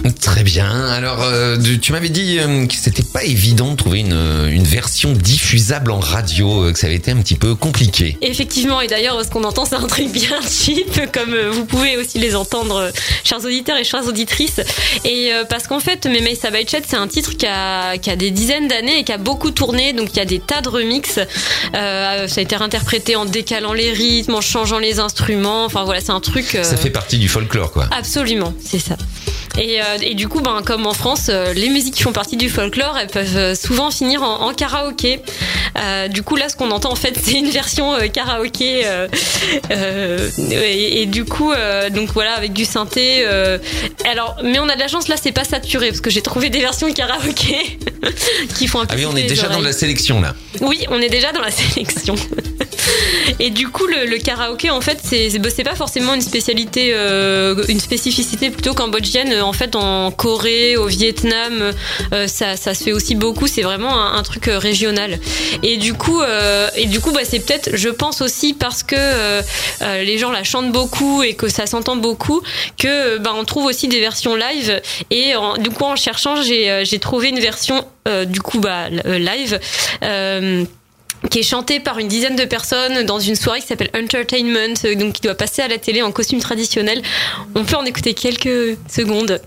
Très bien. Alors, euh, tu m'avais dit euh, que c'était pas évident de trouver une, une version diffusable en radio, euh, que ça avait été un petit peu compliqué. Effectivement, et d'ailleurs, ce qu'on entend, c'est un truc bien cheap, comme euh, vous pouvez aussi les entendre, euh, chers auditeurs et chères auditrices. Et euh, parce qu'en fait, Memei Sabaichet, c'est un titre qui a, qui a des dizaines d'années et qui a beaucoup tourné, donc il y a des tas de remixes. Euh, ça a été réinterprété en décalant les rythmes, en changeant les instruments. Enfin voilà, c'est un truc. Euh... Ça fait partie du folklore, quoi. Absolument, c'est ça. Et, euh, et du coup, ben, comme en France, euh, les musiques qui font partie du folklore, elles peuvent souvent finir en, en karaoké. Euh, du coup, là, ce qu'on entend, en fait, c'est une version euh, karaoké. Euh, euh, et, et du coup, euh, donc voilà, avec du synthé. Euh, alors, mais on a de la chance, là, c'est pas saturé, parce que j'ai trouvé des versions karaoké qui font un peu. Ah oui, on est déjà oreilles. Dans la sélection, là. Oui, on est déjà dans la sélection. Et du coup, le, le karaoké, en fait, c'est, c'est pas forcément une spécialité, euh, une spécificité plutôt cambodgienne. En fait, en Corée, au Vietnam, euh, ça, ça se fait aussi beaucoup. C'est vraiment un, un truc régional. Et du coup, euh, et du coup, bah, c'est peut-être, je pense aussi parce que euh, euh, les gens la chantent beaucoup et que ça s'entend beaucoup, que bah, on trouve aussi des versions live. Et en, du coup, en cherchant, j'ai, j'ai trouvé une version euh, du coup bah, live. Euh, qui est chanté par une dizaine de personnes dans une soirée qui s'appelle Entertainment, donc qui doit passer à la télé en costume traditionnel. On peut en écouter quelques secondes.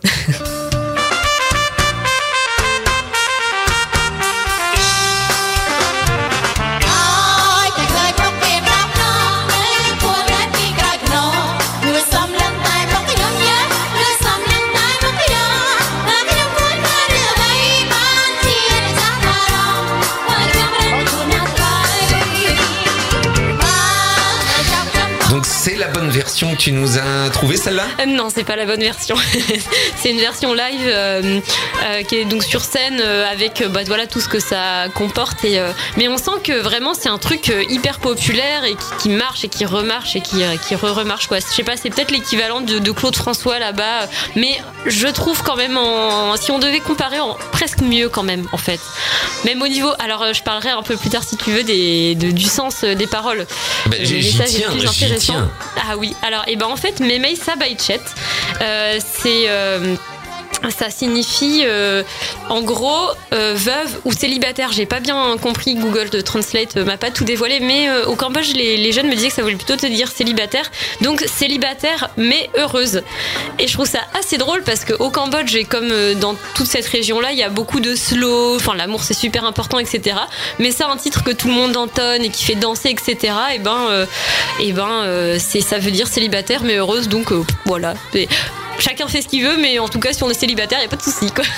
C'est la bonne version que tu nous as trouvée, celle-là ? euh, Non, c'est pas la bonne version. C'est une version live euh, euh, qui est donc sur scène euh, avec bah, voilà, tout ce que ça comporte. Et, euh, mais on sent que vraiment c'est un truc euh, hyper populaire et qui, qui marche et qui remarche et qui, euh, qui re-remarche. Quoi. Je sais pas, c'est peut-être l'équivalent de, de Claude François là-bas. Mais je trouve quand même, en, si on devait comparer, en, presque mieux quand même en fait. Même au niveau, alors euh, je parlerai un peu plus tard si tu veux des, de, du sens des paroles. Bah, j'y, j'y tiens, j'y tiens. Ah oui, alors et ben en fait Memei Sabaichet, euh, c'est euh, ça signifie euh, en gros euh, veuve ou célibataire. J'ai pas bien compris, Google Translate m'a pas tout dévoilé, mais euh, au Cambodge les, les jeunes me disaient que ça voulait plutôt te dire célibataire, donc célibataire mais heureuse. Et je trouve ça assez drôle parce que au Cambodge et comme euh, dans toute cette région là il y a beaucoup de slow, enfin l'amour c'est super important, etc. Mais ça, un titre que tout le monde entonne et qui fait danser, etc. Et ben euh, et ben euh, c'est, ça veut dire célibataire mais heureuse, donc euh, voilà. Et, chacun fait ce qu'il veut, mais en tout cas, si on est célibataire, il n'y a pas de souci, quoi.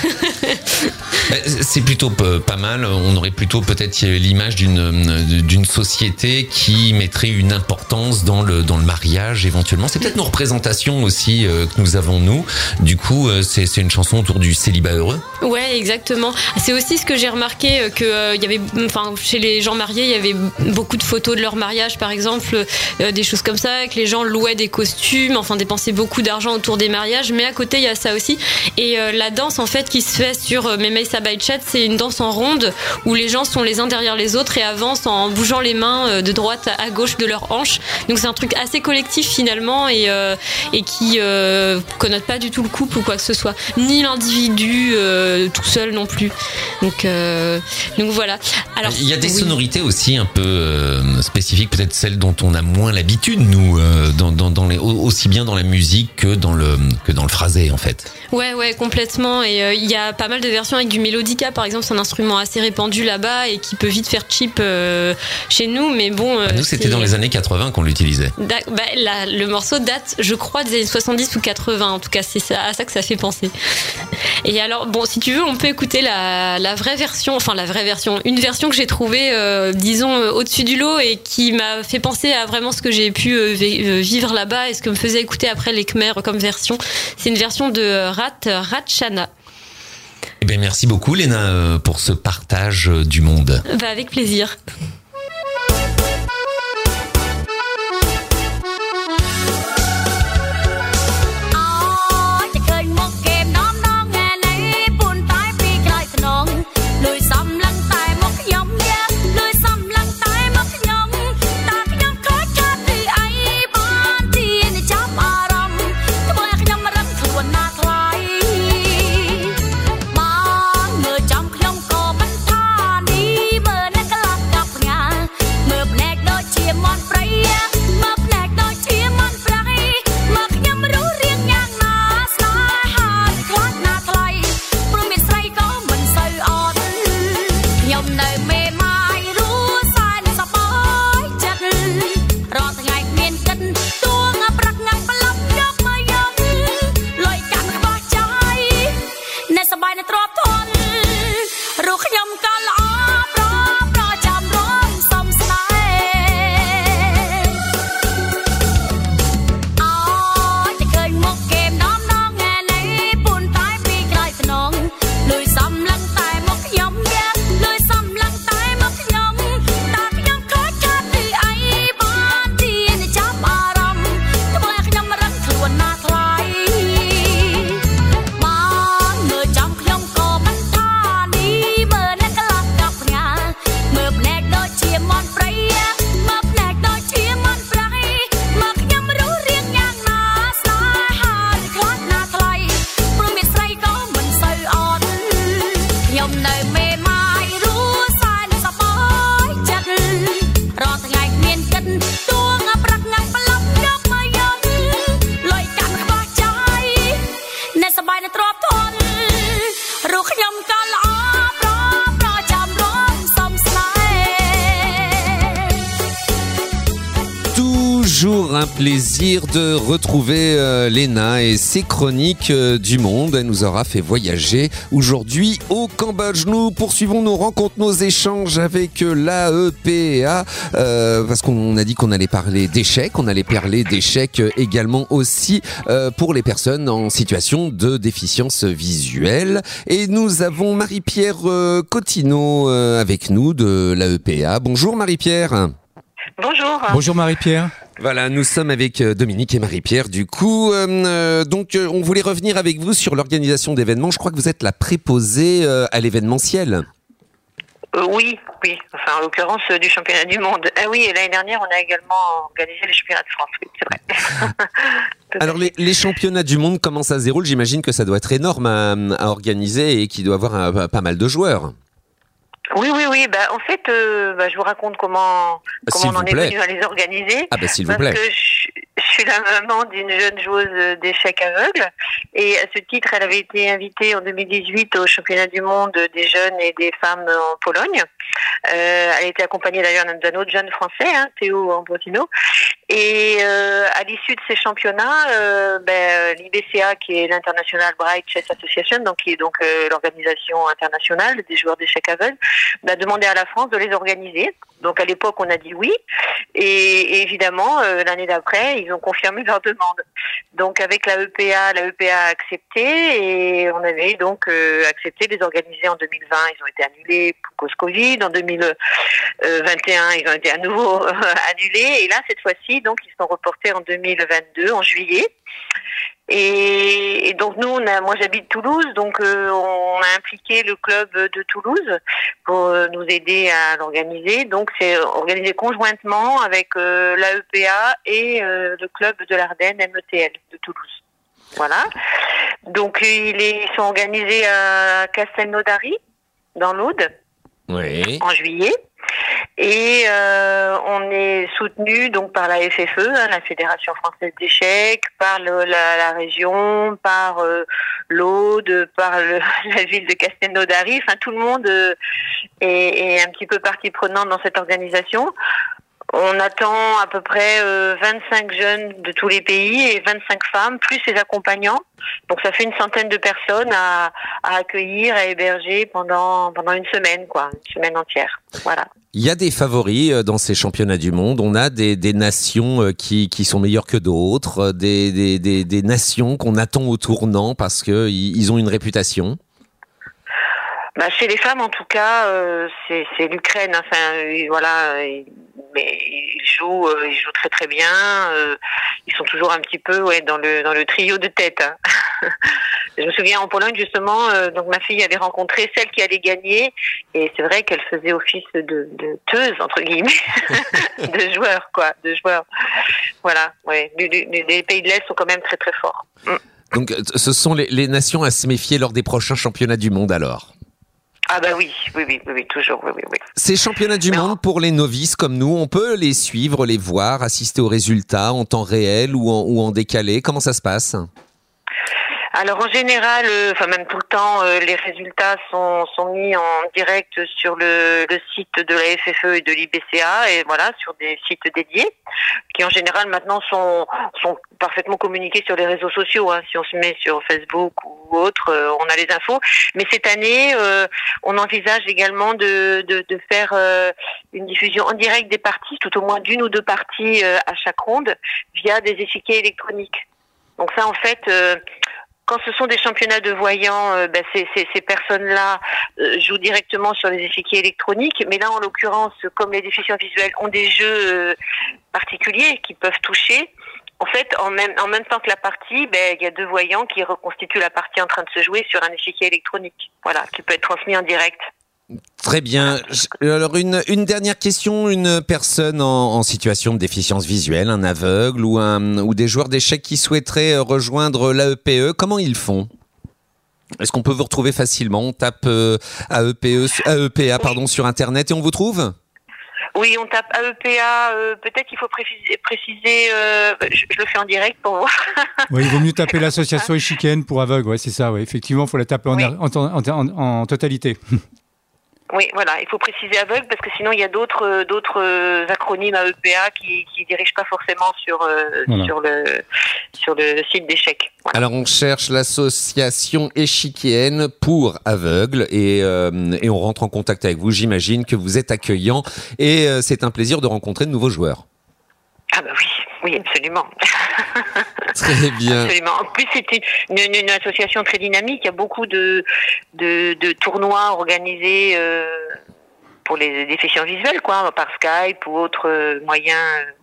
C'est plutôt pas mal. On aurait plutôt peut-être l'image d'une, d'une société qui mettrait une importance dans le, dans le mariage, éventuellement. C'est peut-être nos représentations aussi euh, que nous avons, nous. Du coup, euh, c'est, c'est une chanson autour du célibat heureux. Ouais, exactement. C'est aussi ce que j'ai remarqué, que euh, y avait, enfin, chez les gens mariés, il y avait beaucoup de photos de leur mariage, par exemple, euh, des choses comme ça, que les gens louaient des costumes, enfin, dépensaient beaucoup d'argent autour des mariages. Mais à côté il y a ça aussi, et euh, la danse en fait qui se fait sur euh, Memei Sabaichet, c'est une danse en ronde où les gens sont les uns derrière les autres et avancent en bougeant les mains euh, de droite à gauche de leurs hanches. Donc c'est un truc assez collectif finalement, et, euh, et qui euh, connote pas du tout le couple ou quoi que ce soit, ni l'individu euh, tout seul non plus. Donc, euh, donc voilà. Alors, il y a des oui. sonorités aussi un peu euh, spécifiques, peut-être celles dont on a moins l'habitude, nous, euh, dans, dans, dans les, aussi bien dans la musique que dans le que dans le phrasé en fait. Ouais ouais complètement, et il euh, y a pas mal de versions avec du mélodica par exemple, c'est un instrument assez répandu là-bas et qui peut vite faire cheap euh, chez nous, mais bon euh, bah, nous c'était c'est... dans les années quatre-vingts qu'on l'utilisait. Da- bah, la, le morceau date je crois des années soixante-dix ou quatre-vingts, en tout cas c'est ça, à ça que ça fait penser. Et alors bon, si tu veux on peut écouter la, la vraie version, enfin la vraie version, une version que j'ai trouvée euh, disons euh, au-dessus du lot et qui m'a fait penser à vraiment ce que j'ai pu euh, vivre là-bas et ce que me faisait écouter après les Khmers comme version. C'est une version de Rat Ratchana. Eh bien, merci beaucoup, Léna, pour ce partage du monde. Bah, avec plaisir. toujours un plaisir de retrouver euh, Léna et ses chroniques euh, du monde. Elle nous aura fait voyager aujourd'hui au Cambodge. Nous poursuivons nos rencontres, nos échanges avec euh, l'A E P A euh, parce qu'on a dit qu'on allait parler d'échecs. On allait parler d'échecs euh, également aussi euh, pour les personnes en situation de déficience visuelle. Et nous avons Marie-Pierre euh, Cotineau euh, avec nous de l'A E P A. Bonjour Marie-Pierre. Bonjour. Bonjour Marie-Pierre. Voilà, nous sommes avec Dominique et Marie-Pierre. Du coup, euh, donc euh, on voulait revenir avec vous sur l'organisation d'événements. Je crois que vous êtes la préposée euh, à l'événementiel. Euh, oui, oui. Enfin, en l'occurrence euh, du championnat du monde. Ah oui, et l'année dernière, on a également organisé les championnats de France. Oui, c'est vrai. Alors les, les championnats du monde, comment ça se déroule ? J'imagine que ça doit être énorme à, à organiser et qu'il doit y avoir un, pas mal de joueurs. Oui, oui, oui. Bah, en fait, euh, bah, je vous raconte comment, comment S'il on en vous est plaît. venu à les organiser. Ah bah s'il vous Parce plaît. que je, je suis la maman d'une jeune joueuse d'échecs aveugle. Et à ce titre, elle avait été invitée en deux mille dix-huit au championnat du monde des jeunes et des femmes en Pologne. Euh, elle était accompagnée d'ailleurs d'un autre jeune français, hein, Théo Ambrosino. Et euh, à l'issue de ces championnats, euh, ben, l'I B C A, qui est l'International Bright Chess Association, donc qui est donc euh, l'organisation internationale des joueurs d'échecs aveugles, a demandé à la France de les organiser. Donc à l'époque, on a dit oui. Et, et évidemment, euh, l'année d'après, ils ont confirmé leur demande. Donc avec l'A E P A, l'A E P A a accepté et on avait donc euh, accepté de les organiser en deux mille vingt. Ils ont été annulés pour cause Covid. En deux mille vingt et un, ils ont été à nouveau euh, annulés. Et là, cette fois-ci, donc ils sont reportés en deux mille vingt-deux, en juillet. Et, et donc nous, on a, moi j'habite Toulouse, donc euh, on a impliqué le club de Toulouse pour euh, nous aider à l'organiser. Donc c'est organisé conjointement avec euh, l'A E P A et euh, le club de l'Ardenne M E T L de Toulouse. Voilà. Donc ils, ils sont organisés à Castelnaudary, dans l'Aude, Oui. en juillet. Et euh, on est soutenu donc par la F F E, hein, la Fédération française d'échecs, par le, la, la région, par euh, l'Aude, par le, la ville de Castelnaudary. Enfin, tout le monde euh, est, est un petit peu partie prenante dans cette organisation. On attend à peu près euh, vingt-cinq jeunes de tous les pays et vingt-cinq femmes, plus ses accompagnants. Donc ça fait une centaine de personnes à, à accueillir, à héberger pendant pendant une semaine, quoi, une semaine entière. Voilà. Il y a des favoris dans ces championnats du monde. On a des, des nations qui, qui sont meilleures que d'autres, des, des, des, des nations qu'on attend au tournant parce que ils ont une réputation. Bah, chez les femmes, en tout cas, euh, c'est, c'est l'Ukraine. Enfin, euh, voilà, euh, mais ils jouent, euh, ils jouent très très bien. Euh, ils sont toujours un petit peu, ouais, dans le dans le trio de tête. Hein. Je me souviens en Pologne justement, euh, donc ma fille avait rencontré celle qui allait gagner, et c'est vrai qu'elle faisait office de, de teuse entre guillemets, de joueurs quoi, de joueurs. Voilà, ouais. Les, les, les pays de l'Est sont quand même très très forts. Mm. Donc, ce sont les, les nations à se méfier lors des prochains championnats du monde alors. Ah bah oui, oui, oui, oui, oui toujours, oui, oui, oui. Ces championnats du non. monde, pour les novices comme nous, on peut les suivre, les voir, assister aux résultats en temps réel ou en, ou en décalé. Comment ça se passe ? Alors en général, euh, enfin même tout le temps, euh, les résultats sont, sont mis en direct sur le, le site de la F F E et de l'I B C A, et voilà, sur des sites dédiés, qui en général maintenant sont, sont parfaitement communiqués sur les réseaux sociaux. Hein. Si on se met sur Facebook ou autre, euh, on a les infos. Mais cette année, euh, on envisage également de, de, de faire euh, une diffusion en direct des parties, tout au moins d'une ou deux parties euh, à chaque ronde, via des échiquiers électroniques. Donc ça, en fait... Euh, Quand ce sont des championnats de voyants, euh, ben ces, ces, ces personnes-là euh, jouent directement sur les échiquiers électroniques. Mais là, en l'occurrence, comme les déficients visuels ont des jeux euh, particuliers qui peuvent toucher, en fait, en même, en même temps que la partie, ben, il y a deux voyants qui reconstituent la partie en train de se jouer sur un échiquier électronique. Voilà, qui peut être transmis en direct. Très bien. Alors une, une dernière question, une personne en, en situation de déficience visuelle, un aveugle ou, un, ou des joueurs d'échecs qui souhaiteraient rejoindre l'A E P E, comment ils font ? Est-ce qu'on peut vous retrouver facilement ? On tape euh, A E P E, A E P A pardon, sur Internet et on vous trouve ? Oui, on tape A E P A, euh, peut-être qu'il faut préciser, préciser euh, je, je le fais en direct pour voir. Oui, il vaut mieux taper l'association échiquienne pour aveugles, ouais, c'est ça, ouais. Effectivement, il faut la taper en, oui. en, en, en, en totalité. Oui, voilà, il faut préciser aveugle parce que sinon il y a d'autres euh, d'autres euh, acronymes A E P A qui qui dirigent pas forcément sur euh, voilà. sur le sur le site d'échecs. Voilà. Alors on cherche l'association échiquienne pour aveugles et euh, et on rentre en contact avec vous. J'imagine que vous êtes accueillant et euh, c'est un plaisir de rencontrer de nouveaux joueurs. Ah bah oui, oui absolument. Très bien. Absolument. En plus, c'est une, une, une association très dynamique. Il y a beaucoup de, de, de tournois organisés euh, pour les déficients visuels, quoi, par Skype ou autres euh, moyens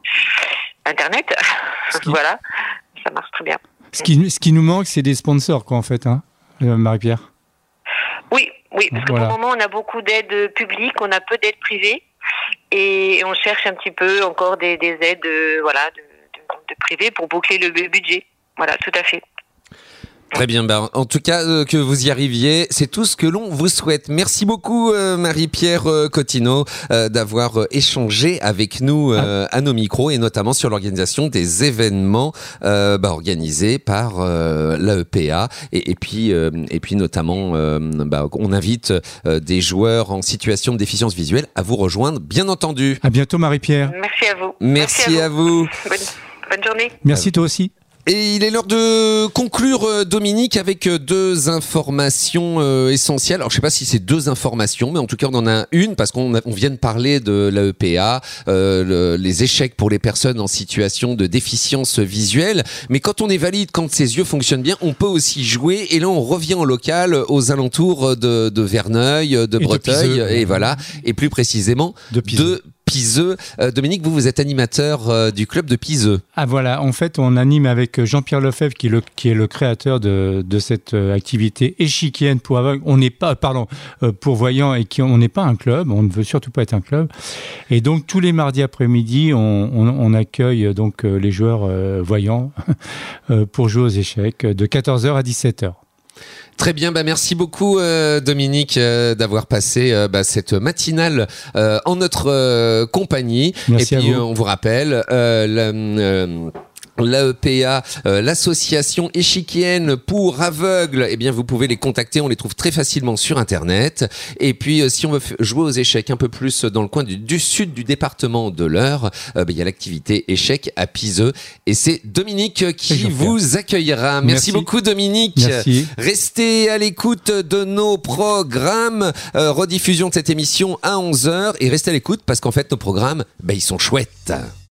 euh, Internet. Qui... voilà, ça marche très bien. Ce qui, ce qui nous manque, c'est des sponsors, quoi, en fait, hein, euh, Marie-Pierre. Oui, oui, parce voilà. que pour le moment, on a beaucoup d'aides publiques, on a peu d'aides privées, et on cherche un petit peu encore des, des aides, euh, voilà. De, de privé pour boucler le budget. Voilà, tout à fait. Très bien, ben, en tout cas, euh, que vous y arriviez, c'est tout ce que l'on vous souhaite. Merci beaucoup, euh, Marie-Pierre euh, Cottineau, euh, d'avoir euh, échangé avec nous euh, ah. à nos micros et notamment sur l'organisation des événements euh, bah, organisés par euh, l'A E P A et, et puis euh, et puis notamment, euh, bah, on invite euh, des joueurs en situation de déficience visuelle à vous rejoindre, bien entendu. À bientôt, Marie-Pierre. Merci à vous. Merci, Merci à vous. À vous. Bonne, bonne journée. Merci toi aussi. Et il est l'heure de conclure, Dominique, avec deux informations euh, essentielles. Alors, je sais pas si c'est deux informations, mais en tout cas, on en a une parce qu'on a, on vient de parler de l'A E P A, euh, le, les échecs pour les personnes en situation de déficience visuelle. Mais quand on est valide, quand ses yeux fonctionnent bien, on peut aussi jouer. Et là, on revient en local aux alentours de, de Verneuil, de et Breteuil, de Piseux, et voilà. Et plus précisément, de Piseux. De Piseux. Euh, Dominique, vous, vous êtes animateur euh, du club de Piseux. Ah voilà, en fait, on anime avec Jean-Pierre Lefebvre, qui est le, qui est le créateur de, de cette euh, activité échiquienne pour aveugles. On n'est pas, pardon, euh, pour voyants et qui, on n'est pas un club, on ne veut surtout pas être un club. Et donc, tous les mardis après-midi, on, on, on accueille donc euh, les joueurs euh, voyants euh, pour jouer aux échecs de quatorze heures à dix-sept heures. Très bien, bah merci beaucoup euh, Dominique euh, d'avoir passé euh, bah, cette matinale euh, en notre euh, compagnie. Merci et puis à vous. Euh, on vous rappelle euh, la, euh, l'A E P A, euh, l'association échiquienne pour aveugles, eh bien vous pouvez les contacter, on les trouve très facilement sur internet. Et puis euh, si on veut f- jouer aux échecs un peu plus dans le coin du, du sud du département de l'Eure, euh, bah, il y a l'activité échecs à Piseux et c'est Dominique qui vous accueillera. Merci, Merci beaucoup Dominique. Merci. Restez à l'écoute de nos programmes, euh, rediffusion de cette émission à onze heures et restez à l'écoute parce qu'en fait nos programmes, bah, ils sont chouettes.